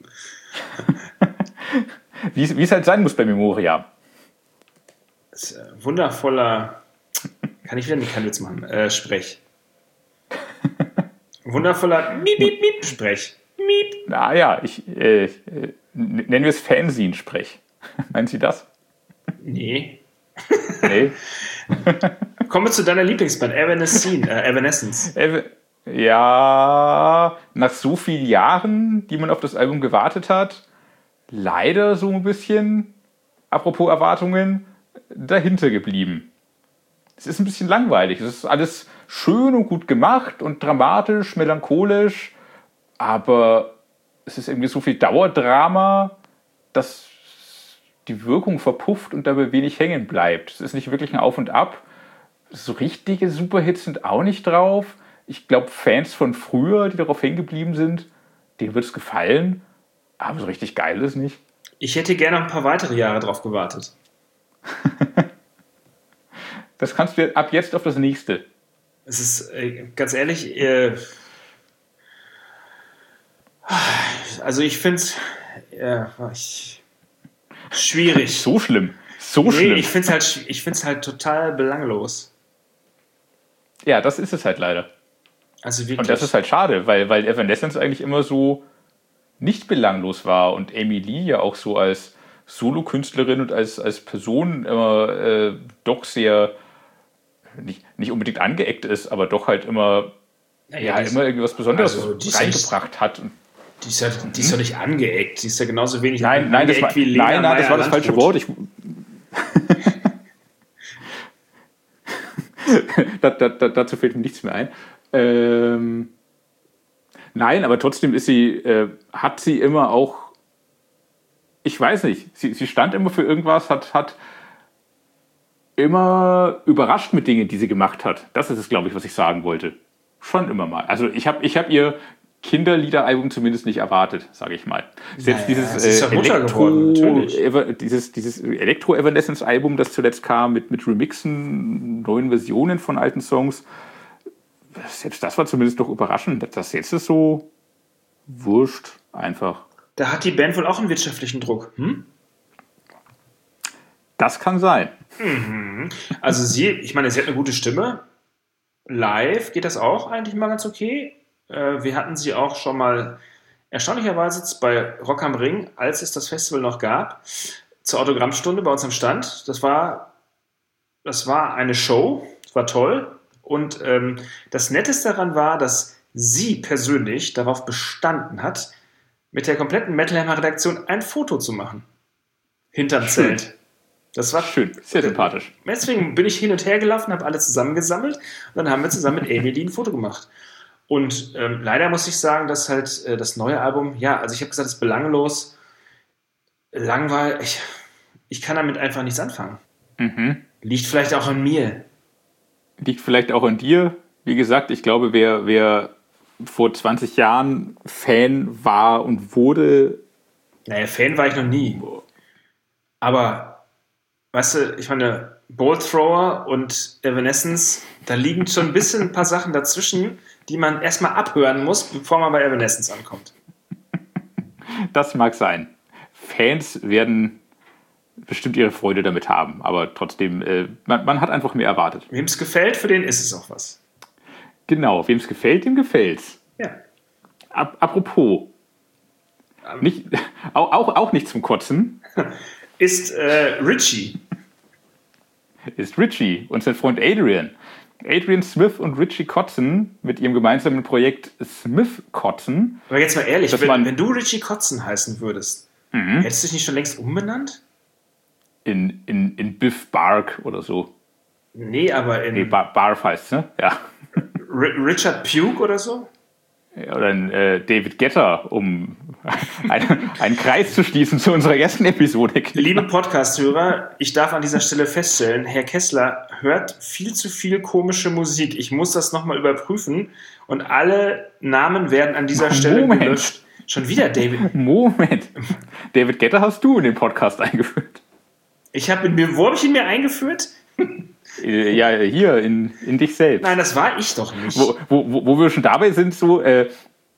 wie es halt sein muss bei Memoria.
Das ist ein wundervoller, kann ich wieder nicht keinen Witz machen, äh, Sprech. Wundervoller Miep, Miep, Miep, Sprech. Miep.
Naja, ich, äh, äh, nennen wir es Fanzine-Sprech. Meinen Sie das?
Nee.
Nee.
Kommen wir zu deiner Lieblingsband, Evanescence. Äh, Evanescence.
Ev- ja, nach so vielen Jahren, die man auf das Album gewartet hat, leider so ein bisschen, apropos Erwartungen, dahinter geblieben. Es ist ein bisschen langweilig. Es ist alles schön und gut gemacht und dramatisch, melancholisch, aber es ist irgendwie so viel Dauerdrama, dass die Wirkung verpufft und dabei wenig hängen bleibt. Es ist nicht wirklich ein Auf und Ab. So richtige Superhits sind auch nicht drauf. Ich glaube, Fans von früher, die darauf hängen geblieben sind, denen wird es gefallen, aber so richtig geil ist nicht.
Ich hätte gerne noch ein paar weitere Jahre drauf gewartet.
Das kannst du ab jetzt auf das nächste.
Es ist, äh, ganz ehrlich, äh, also ich finde es äh, schwierig.
So schlimm. So
nee,
schlimm.
ich finde es halt, ich find's halt total belanglos.
Ja, das ist es halt leider.
Also wirklich.
Und das ist halt schade, weil, weil Evanescence eigentlich immer so nicht belanglos war und Amy Lee ja auch so als Solokünstlerin und als, als Person immer äh, doch sehr nicht, nicht unbedingt angeeckt ist, aber doch halt immer,
naja,
ja,
die,
immer irgendwas Besonderes
also
reingebracht nicht, hat.
Die ist, ja, die ist ja nicht angeeckt, die ist ja genauso wenig
nein, nein, das war,
wie Lena
nein, nein, das war das falsche Wort. Ich, da, da, da, dazu fällt mir nichts mehr ein. Ähm, nein, aber trotzdem ist sie, äh, hat sie immer auch, ich weiß nicht, sie, sie stand immer für irgendwas, hat, hat immer überrascht mit Dingen, die sie gemacht hat. Das ist es, glaube ich, was ich sagen wollte. Schon immer mal. Also ich habe ich hab ihr Kinderliederalbum zumindest nicht erwartet, sage ich mal. Selbst
naja,
dieses, äh,
Elektro,
geworden, dieses, dieses Elektro-Evanescence-Album, das zuletzt kam, mit, mit Remixen, neuen Versionen von alten Songs, selbst das war zumindest doch überraschend. Das jetzt ist so wurscht einfach.
Da hat die Band wohl auch einen wirtschaftlichen Druck. Hm?
Das kann sein.
Mhm. Also sie, ich meine, sie hat eine gute Stimme. Live geht das auch eigentlich mal ganz okay. Wir hatten sie auch schon mal erstaunlicherweise bei Rock am Ring, als es das Festival noch gab, zur Autogrammstunde bei uns am Stand. Das war, das war eine Show, das war toll. Und ähm, das Netteste daran war, dass sie persönlich darauf bestanden hat, mit der kompletten Metal Hammer Redaktion ein Foto zu machen. Hinterm Zelt. Das war
schön, sehr sympathisch.
Deswegen bin ich hin und her gelaufen, habe alle zusammengesammelt und dann haben wir zusammen mit Amy Lee ein Foto gemacht. Und ähm, leider muss ich sagen, dass halt äh, das neue Album, ja, also ich habe gesagt, es ist belanglos, langweilig, ich, ich kann damit einfach nichts anfangen.
Mhm.
Liegt vielleicht auch an mir.
Liegt vielleicht auch an dir. Wie gesagt, ich glaube, wer, wer vor zwanzig Jahren Fan war und wurde...
Naja, Fan war ich noch nie. Aber, weißt du, ich meine, Bolt Thrower und Evanescence, da liegen schon ein bisschen ein paar Sachen dazwischen, die man erstmal abhören muss, bevor man bei Evanescence ankommt.
Das mag sein. Fans werden bestimmt ihre Freude damit haben, aber trotzdem, äh, man, man hat einfach mehr erwartet.
Wem es gefällt, für den ist es auch was.
Genau, wem es gefällt, dem gefällt's.
Ja.
Ap- apropos, um, nicht, auch, auch, auch nicht zum Kotzen.
Ist äh, Richie.
Ist Richie und sein Freund Adrian. Adrian Smith und Richie Kotzen mit ihrem gemeinsamen Projekt Smith Kotzen.
Aber jetzt mal ehrlich,
dass
wenn,
man-
wenn du Richie Kotzen heißen würdest, hättest du dich nicht schon längst umbenannt?
In, in, in Biff Bark oder so.
Nee, aber in
Nee, Bar, Barf heißt ne? Ja.
R- Richard Puke oder so?
Oder in äh, David Guetta, um einen, einen Kreis zu schließen zu unserer ersten Episode.
Liebe Podcast-Hörer, ich darf an dieser Stelle feststellen, Herr Kessler hört viel zu viel komische Musik. Ich muss das nochmal überprüfen und alle Namen werden an dieser Stelle
Moment.
gelöscht. Schon wieder David.
Moment. David Guetta hast du in den Podcast eingeführt.
Ich habe mir, wo habe ich ihn mir eingeführt?
Äh, Ja, hier, in, in dich selbst.
Nein, das war ich doch nicht.
Wo, wo, wo wir schon dabei sind, so äh,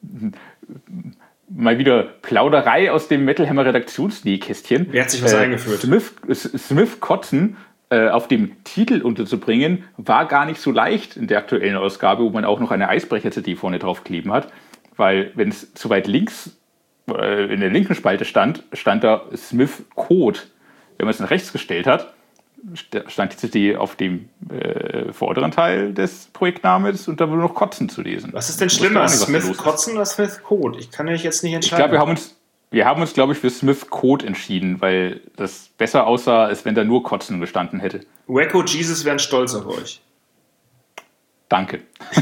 mal wieder Plauderei aus dem Metal Hammer Redaktionsnähkästchen.
Wer hat sich was
äh,
eingeführt?
Smith, Smith Kotzen äh, auf dem Titel unterzubringen, war gar nicht so leicht in der aktuellen Ausgabe, wo man auch noch eine Eisbrecher-C D vorne drauf kleben hat. Weil, wenn es zu weit links äh, in der linken Spalte stand, stand da Smith Code. Wenn man es nach rechts gestellt hat, stand die C D auf dem äh, vorderen Teil des Projektnamens und da wurde noch Kotzen zu lesen.
Was ist denn
Ich wusste
schlimmer,
auch nicht, was da
Smith
los ist.
Kotzen oder Smith Code? Ich kann mich jetzt nicht
Ich
entscheiden.
glaube, wir haben uns, wir haben uns, glaube ich, für Smith Code entschieden, weil das besser aussah, als wenn da nur Kotzen gestanden hätte.
Wacko Jesus wären stolz auf euch.
Danke.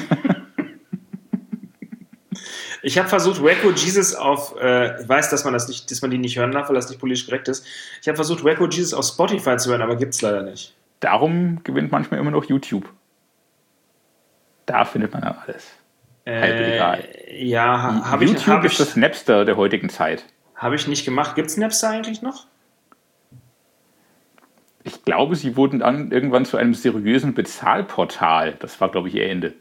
Ich habe versucht, Wacko Jesus auf, äh, ich weiß, dass man das nicht, dass man die nicht hören darf, weil das nicht politisch korrekt ist. Ich habe versucht, Wacko Jesus auf Spotify zu hören, aber gibt's leider nicht.
Darum gewinnt manchmal immer noch YouTube. Da findet man dann alles. Halblegal.
Äh, ja, ha, habe ich,
YouTube
hab
ist
ich,
das Napster der heutigen Zeit.
hab ich nicht gemacht. Gibt's Napster eigentlich noch?
Ich glaube, sie wurden dann irgendwann zu einem seriösen Bezahlportal. Das war, glaube ich, ihr Ende,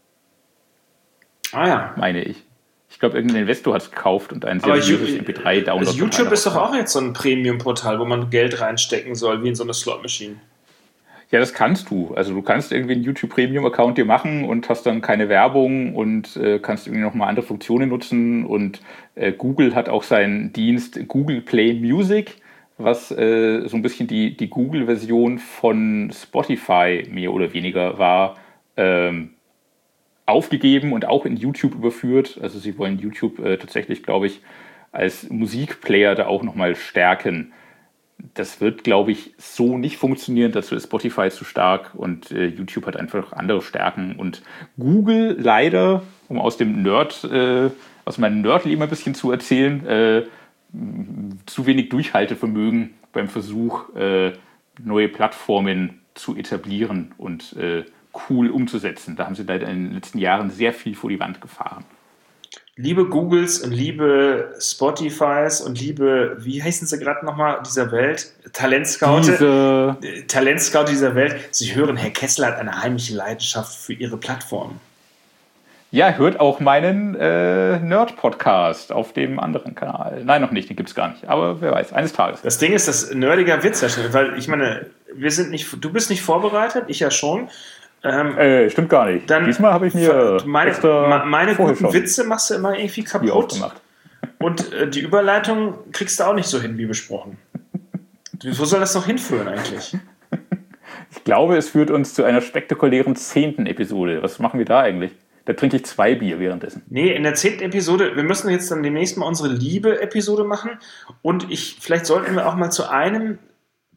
Ah ja.
meine ich. Ich glaube, irgendein Investor hat es gekauft und ein
Aber
seriöses
Ju-
M P drei Download.
YouTube ist doch auch jetzt so ein Premium-Portal, wo man Geld reinstecken soll, wie in so eine Slot-Machine.
Ja, das kannst du. Also du kannst irgendwie einen YouTube Premium-Account dir machen und hast dann keine Werbung und äh, kannst irgendwie nochmal andere Funktionen nutzen. Und äh, Google hat auch seinen Dienst Google Play Music, was äh, so ein bisschen die, die Google-Version von Spotify mehr oder weniger war, ähm, aufgegeben und auch in YouTube überführt. Also sie wollen YouTube äh, tatsächlich, glaube ich, als Musikplayer da auch nochmal stärken. Das wird, glaube ich, so nicht funktionieren. Dazu ist Spotify zu stark und äh, YouTube hat einfach andere Stärken. Und Google leider, um aus dem Nerd, äh, aus meinem Nerdleben ein bisschen zu erzählen, äh, zu wenig Durchhaltevermögen beim Versuch, äh, neue Plattformen zu etablieren und äh, cool umzusetzen. Da haben sie leider in den letzten Jahren sehr viel vor die Wand gefahren.
Liebe Googles und liebe Spotifys und liebe, wie heißen sie gerade nochmal, dieser Welt? Talentscout.
Diese,
Talentscout dieser Welt. Sie hören, Herr Kessler hat eine heimliche Leidenschaft für Ihre Plattform.
ja, hört auch meinen äh, Nerd-Podcast auf dem anderen Kanal. Nein, noch nicht, den gibt es gar nicht. Aber wer weiß, eines Tages.
Das Ding ist, das nerdiger Witz, weil ich meine, wir sind nicht, du bist nicht vorbereitet, ich ja schon. Ähm,
Äh, stimmt gar nicht.
dann
Diesmal habe ich mir
meine,
extra
ma- meine
vorher
guten
schon
Witze machst du immer irgendwie
die
kaputt.
aufgemacht.
Und äh, die Überleitung kriegst du auch nicht so hin, wie besprochen. Wo soll das noch hinführen eigentlich?
Ich glaube, es führt uns zu einer spektakulären zehnten Episode. Was machen wir da eigentlich? Da trinke ich zwei Bier währenddessen.
Nee, in der zehnten Episode, wir müssen jetzt dann demnächst mal unsere Liebe-Episode machen. Und ich, vielleicht sollten wir auch mal zu einem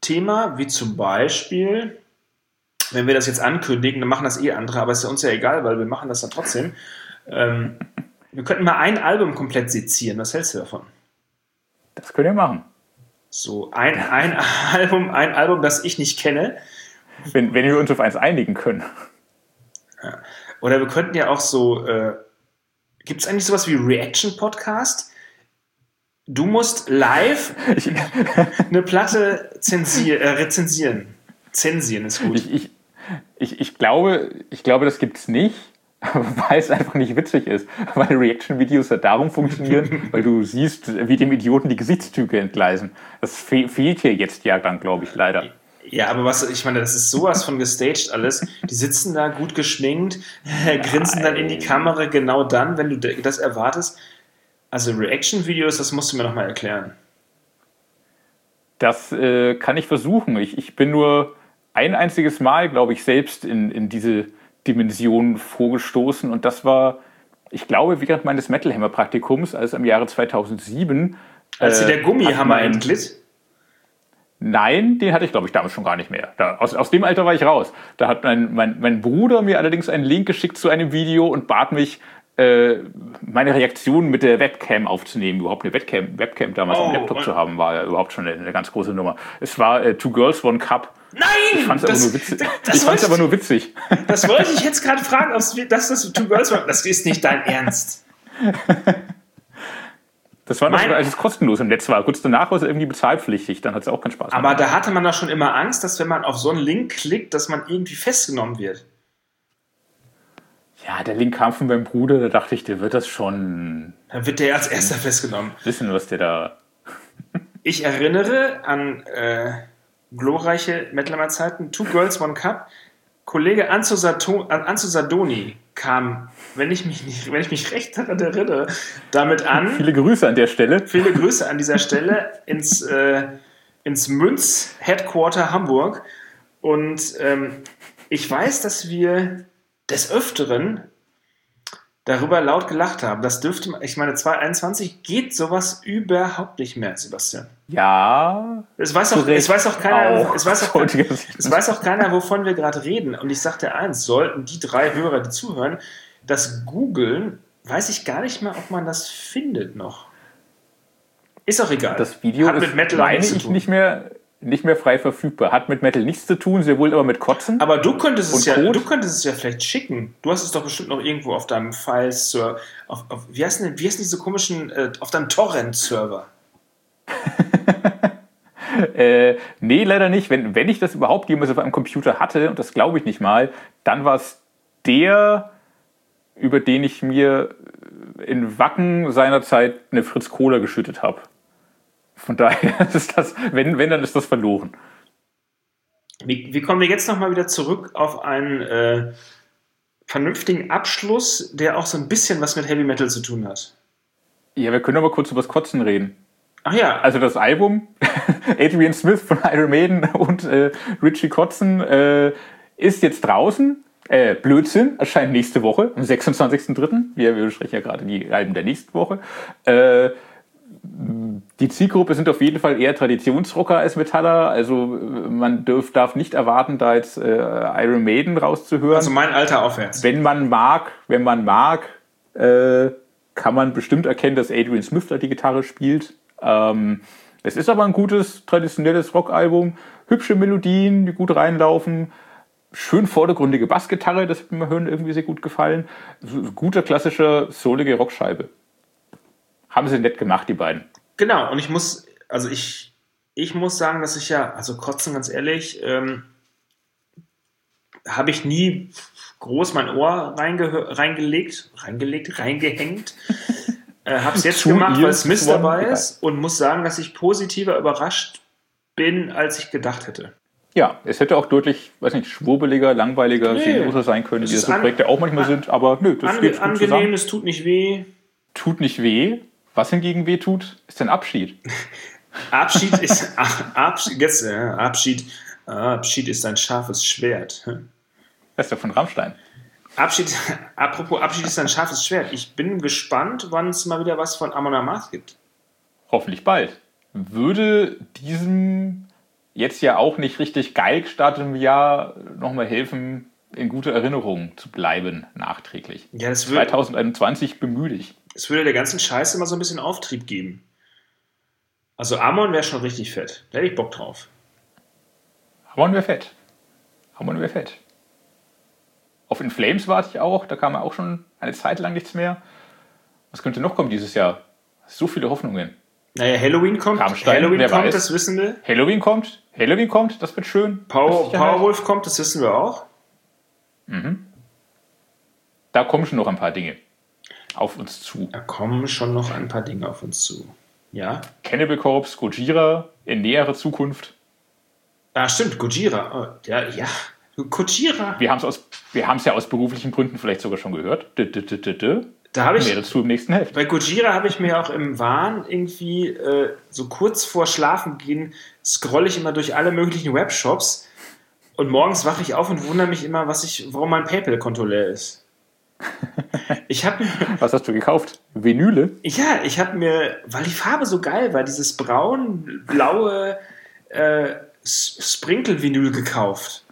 Thema, wie zum Beispiel, wenn wir das jetzt ankündigen, dann machen das eh andere, aber ist ja uns ja egal, weil wir machen das dann trotzdem. Ähm, wir könnten mal ein Album komplett sezieren. Was hältst du davon?
Das könnt ihr machen.
So, ein, ein Album, ein Album, das ich nicht kenne.
Wenn, wenn wir uns auf eins einigen können.
Ja. Oder wir könnten ja auch so, äh, gibt es eigentlich sowas wie Reaction-Podcast? Du musst live eine Platte zensier, äh, rezensieren. Zensieren ist gut.
Ich, ich, ich, ich, glaube, ich glaube, das gibt es nicht, weil es einfach nicht witzig ist. Weil Reaction-Videos ja darum funktionieren, weil du siehst, wie dem Idioten die Gesichtszüge entgleisen. Das fe- fehlt hier jetzt ja dann, glaube ich, leider.
Ja, aber was, ich meine, das ist sowas von gestaged alles. Die sitzen da gut geschminkt, äh, grinsen dann in die Kamera genau dann, wenn du das erwartest. Also Reaction-Videos, das musst du mir nochmal erklären.
Das äh, kann ich versuchen. Ich, ich bin nur ein einziges Mal, glaube ich, selbst in, in diese Dimension vorgestoßen. Und das war, ich glaube, während meines Metal Hammer Praktikums, also im Jahre zweitausendsieben.
Als dir
äh,
der Gummihammer
mein,
entglitt?
Nein, den hatte ich, glaube ich, damals schon gar nicht mehr. Da, aus, aus dem Alter war ich raus. Da hat mein, mein, mein Bruder mir allerdings einen Link geschickt zu einem Video und bat mich, äh, meine Reaktion mit der Webcam aufzunehmen. Überhaupt eine Webcam, Webcam damals
Oh,
am Laptop
und-
zu haben, war ja überhaupt schon eine, eine ganz große Nummer. Es war äh, Two Girls, One Cup.
Nein!
Ich fand es aber,
das-
nur witzig.
das
Ich fand's
wollte-
aber nur witzig.
Das wollte ich jetzt gerade fragen, ob das das Two Girls war. Das ist nicht dein Ernst.
Das war noch
Mein-
sogar, als es kostenlos im Netz war. Kurz danach war es irgendwie bezahlpflichtig. Dann hat es auch keinen Spaß
Aber da hatte man doch schon immer Angst, dass wenn man auf so einen Link klickt, dass man irgendwie festgenommen wird.
Ja, der Link kam von meinem Bruder. Da dachte ich, der wird das schon
Dann wird der als erster festgenommen.
wissen, was der da...
Ich erinnere an äh, glorreiche Mettlermer-Zeiten. Two Girls, One Cup. Kollege Anzo, Sato, Anzo Sadoni kam, wenn ich mich nicht, wenn ich mich recht daran erinnere, damit an.
Viele Grüße an der Stelle.
Viele Grüße an dieser Stelle ins, äh, ins Münz Headquarter Hamburg. Und ähm, ich weiß, dass wir des Öfteren darüber laut gelacht haben. Das dürfte, ich meine, zwanzig einundzwanzig geht sowas überhaupt nicht mehr, Sebastian.
Ja,
Es weiß auch,
Zu Recht
es weiß auch keiner,
auch.
es weiß auch,
Aus heutiger Sicht.
es weiß auch keiner, wovon wir gerade reden. Und ich sag dir eins, sollten die drei Hörer, die zuhören, das googeln, weiß ich gar nicht mehr, ob man das findet noch. Ist auch egal.
das Video
Hat
ist,
mit Metal auch
meine
nichts zu
ich,
tun.
nicht mehr, nicht mehr frei verfügbar. Hat mit Metal nichts zu tun, sehr wohl aber mit Kotzen.
Aber du könntest es
Und
ja,
Code?
du könntest es ja vielleicht schicken. Du hast es doch bestimmt noch irgendwo auf deinem File-Server, auf, auf, wie heißen denn, wie heißen diese komischen, äh, auf deinem Torrent-Server?
Äh, nee, leider nicht. Wenn, wenn ich das überhaupt jemals auf einem Computer hatte, und das glaube ich nicht mal, dann war es der, über den ich mir in Wacken seinerzeit eine Fritz Cola geschüttet habe. Von daher ist das, wenn, wenn, dann ist das verloren.
Wie, wie kommen wir jetzt nochmal wieder zurück auf einen äh, vernünftigen Abschluss, der auch so ein bisschen was mit Heavy Metal zu tun hat?
Ja, wir können aber kurz über das Kotzen reden.
Ach ja,
Also das Album, Adrian Smith von Iron Maiden und äh, Richie Kotzen, äh, ist jetzt draußen. Äh, Blödsinn, erscheint nächste Woche, am sechsundzwanzigsten dritten Wir, wir besprechen ja gerade die Alben der nächsten Woche. Äh, die Zielgruppe sind auf jeden Fall eher Traditionsrocker als Metaller. Also äh, man dürf, darf nicht erwarten, da jetzt äh, Iron Maiden rauszuhören.
also mein Alter aufwärts.
Wenn man mag, wenn man mag, äh, kann man bestimmt erkennen, dass Adrian Smith da die Gitarre spielt. Ähm, es ist aber ein gutes, traditionelles Rockalbum. Hübsche Melodien, die gut reinlaufen. Schön vordergründige Bassgitarre, das hat mir hören irgendwie sehr gut gefallen. So, guter, klassischer, soulige Rockscheibe. Haben sie nett gemacht, die beiden.
Genau, und ich muss, also ich, ich muss sagen, dass ich ja, also Kotzen, ganz ehrlich, ähm, habe ich nie groß mein Ohr reingehö- reingelegt, reingelegt, reingehängt. Äh, habe es jetzt
Zu
gemacht,
ihr
weil Smith
gezwungen,
dabei
egal.
ist und muss sagen, dass ich positiver überrascht bin, als ich gedacht hätte.
Ja, es hätte auch deutlich, weiß nicht, schwurbeliger, langweiliger,
Nee,
sinnloser sein können,
es
wie
ist
das so
an-
Projekte auch manchmal
an-
sind. Aber nö, das
Ange-
geht gut
angenehm,
zusammen.
es tut nicht weh.
Tut nicht weh. Was hingegen weh tut, ist ein Abschied.
Abschied ist Abschied, jetzt, äh, Abschied, Abschied ist ein scharfes Schwert.
Das ist ja von Rammstein.
Abschied, apropos Abschied ist ein scharfes Schwert. Ich bin gespannt, wann es mal wieder was von Amon Amarth gibt.
Hoffentlich bald. Würde diesem jetzt ja auch nicht richtig geil gestartet im Jahr, nochmal helfen, in guter Erinnerung zu bleiben, nachträglich.
Ja, das würde,
zwanzig einundzwanzig bemühe dich.
Es würde der ganzen Scheiße immer so ein bisschen Auftrieb geben. Also Amon wäre schon richtig fett. Da hätte ich Bock drauf.
Amon wäre fett. Amon wäre fett. Auf In Flames warte ich auch. Da kam ja auch schon eine Zeit lang nichts mehr. Was könnte noch kommen dieses Jahr? So viele Hoffnungen.
Naja, Halloween kommt.
Rammstein,
Halloween
wer
kommt,
weiß.
das wissen wir.
Halloween kommt. Halloween kommt, das wird schön.
Power, Powerwolf kommt, das wissen wir auch.
Mhm. Da kommen schon noch ein paar Dinge auf uns zu.
Da kommen schon noch ein paar Dinge auf uns zu. Ja.
Cannibal Corpse, Gojira in näherer Zukunft.
Ah, stimmt, Gojira. Oh, ja, ja. Gojira.
Wir haben es aus, wir haben es ja aus beruflichen Gründen vielleicht sogar schon gehört. D -d -d -d -d.
Da habe ich,
mehr dazu im nächsten Heft.
Bei Gojira habe ich mir auch im Wahn irgendwie äh, so kurz vor Schlafen gehen, scrolle ich immer durch alle möglichen Webshops und morgens wache ich auf und wundere mich immer, was ich, warum mein PayPal-Konto leer ist. Ich habe
Was hast du gekauft? Vinyle?
Ja, ich habe mir, weil die Farbe so geil war, dieses braun-blaue äh, Sprinkle-Vinyl gekauft.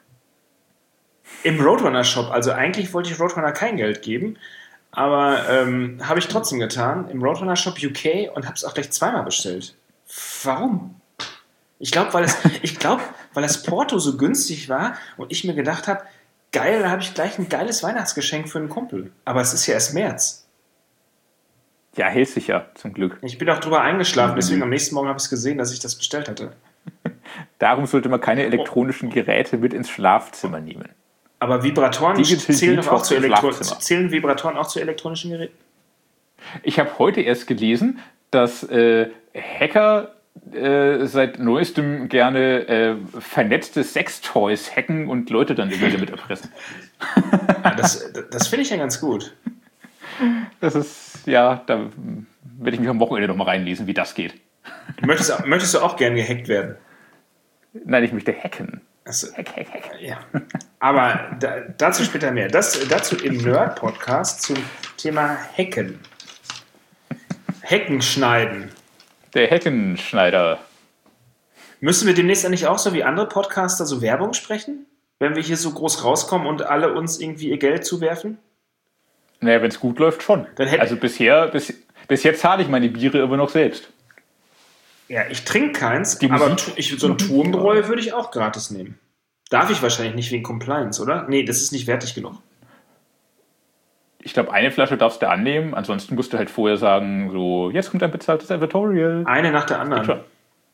Im Roadrunner-Shop. Also eigentlich wollte ich Roadrunner kein Geld geben, aber ähm, habe ich trotzdem getan. Im Roadrunner-Shop U K und habe es auch gleich zweimal bestellt. Warum? Ich glaube, weil es, ich glaube, weil das Porto so günstig war und ich mir gedacht habe, geil, da habe ich gleich ein geiles Weihnachtsgeschenk für einen Kumpel. Aber es ist ja erst März.
Ja, hält sich ja, zum Glück.
Ich bin auch drüber eingeschlafen, deswegen am nächsten Morgen habe ich es gesehen, dass ich das bestellt hatte.
Darum sollte man keine elektronischen Geräte mit ins Schlafzimmer nehmen.
Aber Vibratoren
Digital
zählen doch auch zu
im
Elektro
Schlafzimmer.
zählen Vibratoren auch zu elektronischen Geräten?
Ich habe heute erst gelesen, dass äh, Hacker äh, seit neuestem gerne äh, vernetzte Sextoys hacken und Leute dann die Welt damit erpressen.
Ja, das das finde ich ja ganz gut.
Das ist, ja, da werde ich mich am Wochenende noch mal reinlesen, wie das geht.
Möchtest, möchtest du auch gern gehackt werden?
Nein, ich möchte hacken.
Also,
Hack, hack, hack.
ja. Aber da, dazu später mehr. Das, dazu im Nerd-Podcast zum Thema Hacken. Hacken schneiden.
Der Heckenschneider.
Müssen wir demnächst eigentlich auch so wie andere Podcaster so Werbung sprechen? Wenn wir hier so groß rauskommen und alle uns irgendwie ihr Geld zuwerfen?
Naja, wenn es gut läuft, schon.
Dann hätte-
Also bisher, bis, bis jetzt zahle ich meine Biere immer noch selbst.
Ja, ich trinke keins,
Die
aber
Musik-
tu- ich, so ein Turmbräu würde ich auch gratis nehmen. Darf ich wahrscheinlich nicht wegen Compliance, oder? Nee, das ist nicht wertig genug.
Ich glaube, eine Flasche darfst du annehmen. Ansonsten musst du halt vorher sagen, so, jetzt kommt ein bezahltes Editorial.
Eine nach der anderen.
Schon.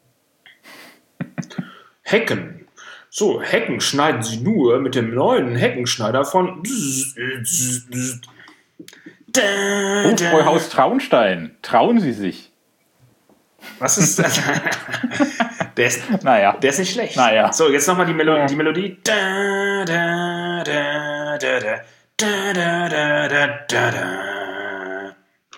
Hecken. So, Hecken schneiden Sie nur mit dem neuen Heckenschneider von...
Hofbräuhaus Traunstein. Trauen Sie sich.
Was ist das? Der ist,
Naja.
der ist nicht schlecht.
Naja.
So, jetzt nochmal die, Melo
Ja.
die Melodie. Da, da, da, da, da, da, da, da, da, da, da.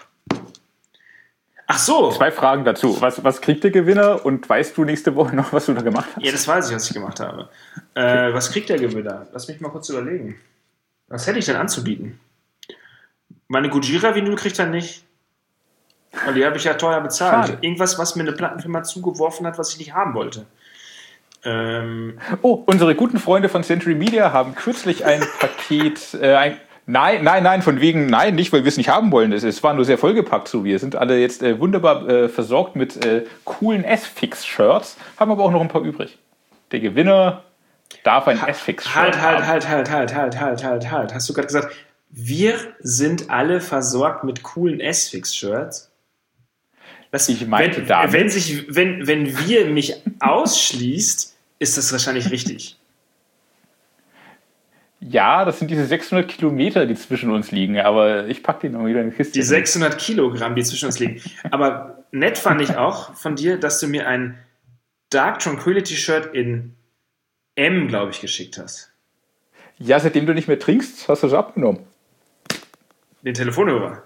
Ach so.
Zwei Fragen dazu. Was, was kriegt der Gewinner und weißt du nächste Woche noch, was du da gemacht hast?
Ja, das weiß ich, was ich gemacht habe. Äh, was kriegt der Gewinner? Lass mich mal kurz überlegen. Was hätte ich denn anzubieten? Meine Gojira-Vinyl kriegt er nicht. Weil die habe ich ja teuer bezahlt.
Schade.
Irgendwas, was mir eine Plattenfirma zugeworfen hat, was ich nicht haben wollte. Ähm,
Oh, unsere guten Freunde von Century Media haben kürzlich ein Paket, äh, ein, nein, nein, nein, von wegen, nein, nicht, weil wir es nicht haben wollen. Es, es war nur sehr vollgepackt so. Wir sind alle jetzt äh, wunderbar äh, versorgt mit äh, coolen S-Fix-Shirts, haben aber auch noch ein paar übrig. Der Gewinner darf ein S-Fix-Shirt
halt, halt,
haben.
halt, halt, halt, halt, halt, halt, halt. Hast du gerade gesagt, wir sind alle versorgt mit coolen S-Fix-Shirts? Das,
Ich meinte
wenn,
damit.
wenn, sich, wenn, wenn wir mich ausschließt, ist das wahrscheinlich richtig.
Ja, das sind diese sechshundert Kilometer, die zwischen uns liegen, aber ich packe die noch wieder in die Kiste.
Die sechshundert Kilogramm, die zwischen uns liegen. Aber nett fand ich auch von dir, dass du mir ein Dark Tranquility Shirt in M, glaube ich, geschickt hast.
Ja, seitdem du nicht mehr trinkst, hast du es abgenommen.
Den Telefonhörer.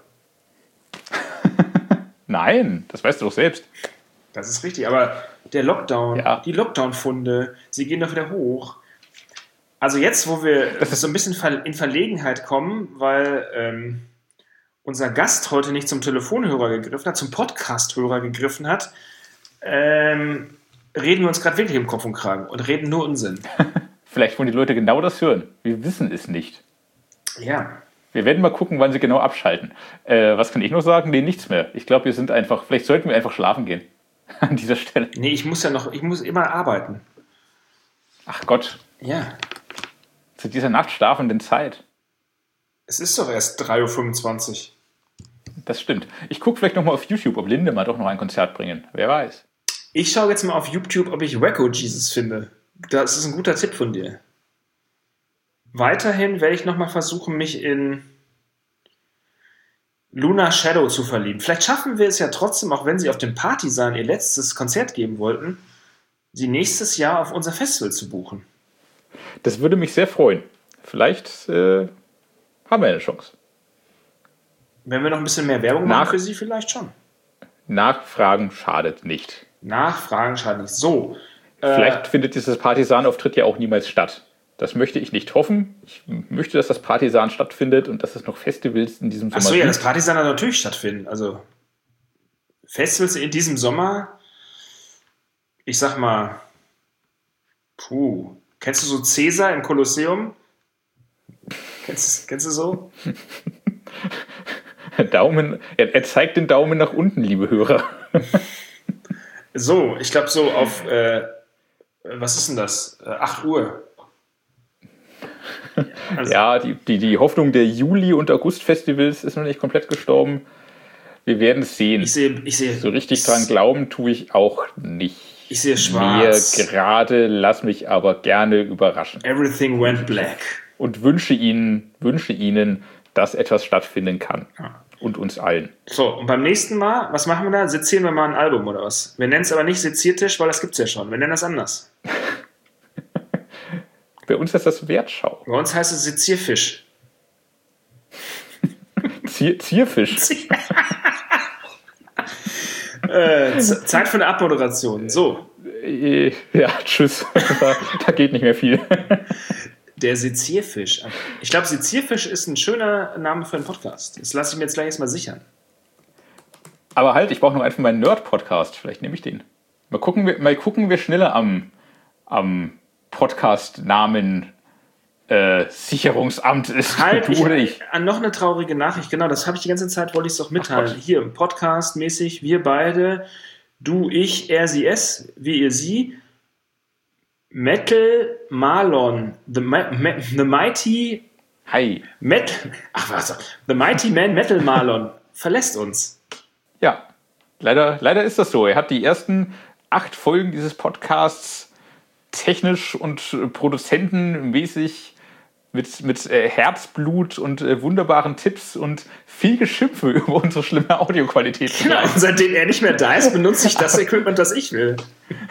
Nein, das weißt du doch selbst.
Das ist richtig, aber der Lockdown,
Ja.
die Lockdown-Funde, sie gehen doch wieder hoch. Also jetzt, wo wir so ein bisschen ver- in Verlegenheit kommen, weil ähm, unser Gast heute nicht zum Telefonhörer gegriffen hat, zum Podcast-Hörer gegriffen hat, ähm, reden wir uns gerade wirklich im Kopf und Kragen und reden nur Unsinn.
Vielleicht wollen die Leute genau das hören. Wir wissen es nicht.
Ja.
Wir werden mal gucken, wann sie genau abschalten. Äh, was kann ich noch sagen? Nee, nichts mehr. Ich glaube, wir sind einfach, vielleicht sollten wir einfach schlafen gehen. An dieser Stelle.
Nee, ich muss ja noch, ich muss immer arbeiten.
Ach Gott.
Ja.
Zu dieser Nacht schlafenden Zeit.
Es ist doch erst drei Uhr fünfundzwanzig.
Das stimmt. Ich gucke vielleicht nochmal auf YouTube, ob Linde mal doch noch ein Konzert bringen. Wer weiß.
Ich schaue jetzt mal auf YouTube, ob ich Wacko Jesus finde. Das ist ein guter Tipp von dir. Weiterhin werde ich nochmal versuchen, mich in Luna Shadow zu verlieben. Vielleicht schaffen wir es ja trotzdem, auch wenn sie auf dem Partisan ihr letztes Konzert geben wollten, sie nächstes Jahr auf unser Festival zu buchen.
Das würde mich sehr freuen. Vielleicht äh, haben wir eine Chance.
Wenn wir noch ein bisschen mehr Werbung
Nach-
machen für sie, vielleicht schon.
Nachfragen schadet nicht.
Nachfragen schadet nicht. So. Äh,
Vielleicht findet dieses Partisan-Auftritt ja auch niemals statt. Das möchte ich nicht hoffen. Ich möchte, dass das Partisan stattfindet und dass es noch Festivals in diesem Sommer
Achso, ja,
gibt.
das Partisan hat natürlich stattfinden. Also Festivals in diesem Sommer, ich sag mal, puh, kennst du so Cäsar im Kolosseum? Kennst, kennst du so?
Daumen, er, er zeigt den Daumen nach unten, liebe Hörer.
So, ich glaube so auf, äh, was ist denn das? Äh, acht Uhr. Also,
Ja, die, die, die Hoffnung der Juli- und August-Festivals ist noch nicht komplett gestorben. Wir werden es sehen.
ich sehe, ich sehe,
So richtig dran glauben tue ich auch nicht.
ich sehe
Mir
schwarz.
gerade, lass mich aber gerne überraschen.
Everything went black.
Und wünsche Ihnen, wünsche Ihnen, dass etwas stattfinden kann.
Ja.
Und uns allen.
So, und beim nächsten Mal, was machen wir da? Sezieren wir mal ein Album oder was? Wir nennen es aber nicht Seziertisch, weil das gibt es ja schon. Wir nennen das anders.
Bei uns ist das Wertschau.
Bei uns heißt es Sezierfisch.
Zier, Zierfisch.
äh, Z- Zeit für eine Abmoderation. So,
Äh, Ja, tschüss. da, da geht nicht mehr viel.
der Sezierfisch. Ich glaube, Sezierfisch ist ein schöner Name für einen Podcast. Das lasse ich mir jetzt gleich erstmal sichern.
Aber halt, ich brauche noch einen für meinen Nerd-Podcast. Vielleicht nehme ich den. Mal gucken, wir- mal gucken, wer schneller am, am Podcast-Namen äh, Sicherungsamt ist.
Halt,
du
ich,
oder ich.
an noch eine traurige Nachricht. Genau, das habe ich die ganze Zeit, wollte ich es doch mitteilen.
Ach Gott.
Hier, Podcast-mäßig, wir beide, du, ich, er, sie, es, wir, ihr, sie. Metal Marlon, the, Ma- Ma- the Mighty
Hi.
Metal, ach was, the Mighty Man Metal Marlon verlässt uns.
Ja, leider, leider ist das so. Er hat die ersten acht Folgen dieses Podcasts technisch und äh, produzentenmäßig mit, mit äh, Herzblut und äh, wunderbaren Tipps und viel Geschimpfe über unsere schlimme Audioqualität.
Genau, und seitdem er nicht mehr da ist, benutze ich das Equipment, das ich will.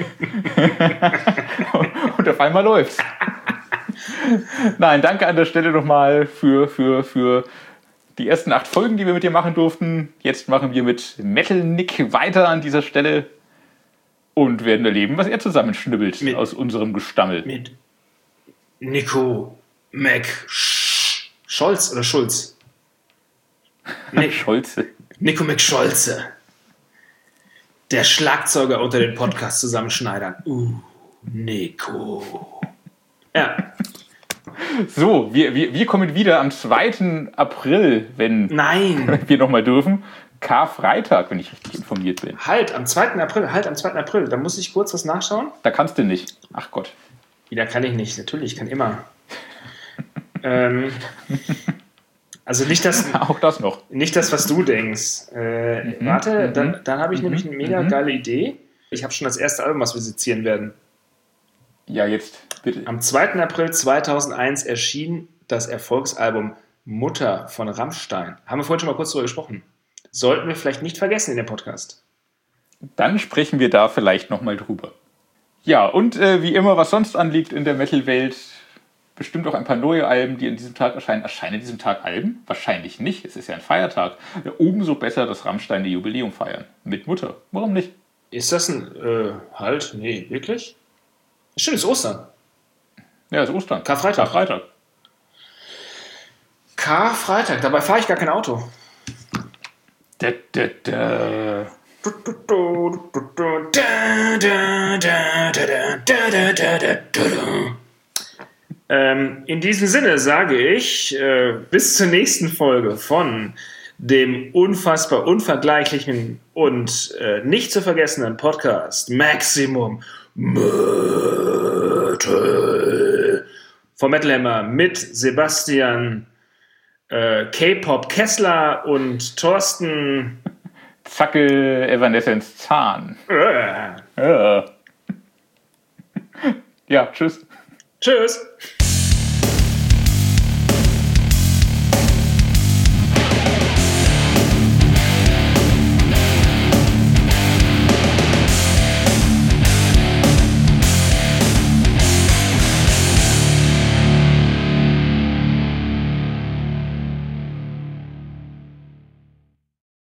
Und auf einmal läuft's. Nein, danke an der Stelle nochmal für, für, für die ersten acht Folgen, die wir mit dir machen durften. Jetzt machen wir mit Metal Nick weiter an dieser Stelle und werden erleben, was er zusammenschnibbelt
Mit-
aus unserem Gestammel.
Mit Nico Mac Sch- Scholz oder Schulz? Nick,
Scholze.
Nico Mac Scholze. Der Schlagzeuger unter den Podcast-Zusammenschneidern. Uh, Nico. Ja,
So, wir, wir, wir kommen wieder am zweiten April, wenn
nein.
wir nochmal dürfen. Karfreitag, wenn ich richtig informiert bin.
Halt, am zweiten April, halt, am zweiten April. Da muss ich kurz was nachschauen.
Da kannst du nicht. Ach Gott.
Ja, kann ich nicht. Natürlich, ich kann immer. ähm, also nicht das,
Auch das noch.
nicht das, was du denkst. Äh, warte,
mhm,
dann, dann habe ich nämlich eine mega
mhm.
geile Idee. Ich habe schon das erste Album, was wir sezieren werden.
Ja, jetzt bitte.
Am zweiten April zweitausendeins erschien das Erfolgsalbum Mutter von Rammstein. Haben wir vorhin schon mal kurz darüber gesprochen. Sollten wir vielleicht nicht vergessen in dem Podcast.
Dann sprechen wir da vielleicht nochmal drüber. Ja, und äh, wie immer, was sonst anliegt in der Metal-Welt, bestimmt auch ein paar neue Alben, die an diesem Tag erscheinen. Erscheinen an diesem Tag Alben? Wahrscheinlich nicht. Es ist ja ein Feiertag. Ja, umso besser, dass Rammstein die Jubiläum feiern. Mit Mutter. Warum nicht?
Ist das ein äh, halt? Nee, wirklich? Stimmt, es ist Ostern.
Ja, es ist Ostern.
Karfreitag.
Karfreitag.
Karfreitag, dabei fahre ich gar kein Auto.
Da, da, da.
Ähm, in diesem Sinne sage ich, äh, bis zur nächsten Folge von dem unfassbar unvergleichlichen und äh, nicht zu vergessenen Podcast Maximum Metal vom Metal Hammer mit Sebastian äh, K-Pop Kessler und Thorsten
Zacke Evanescence Zahn.
Äh.
Ja. Ja, tschüss.
Tschüss.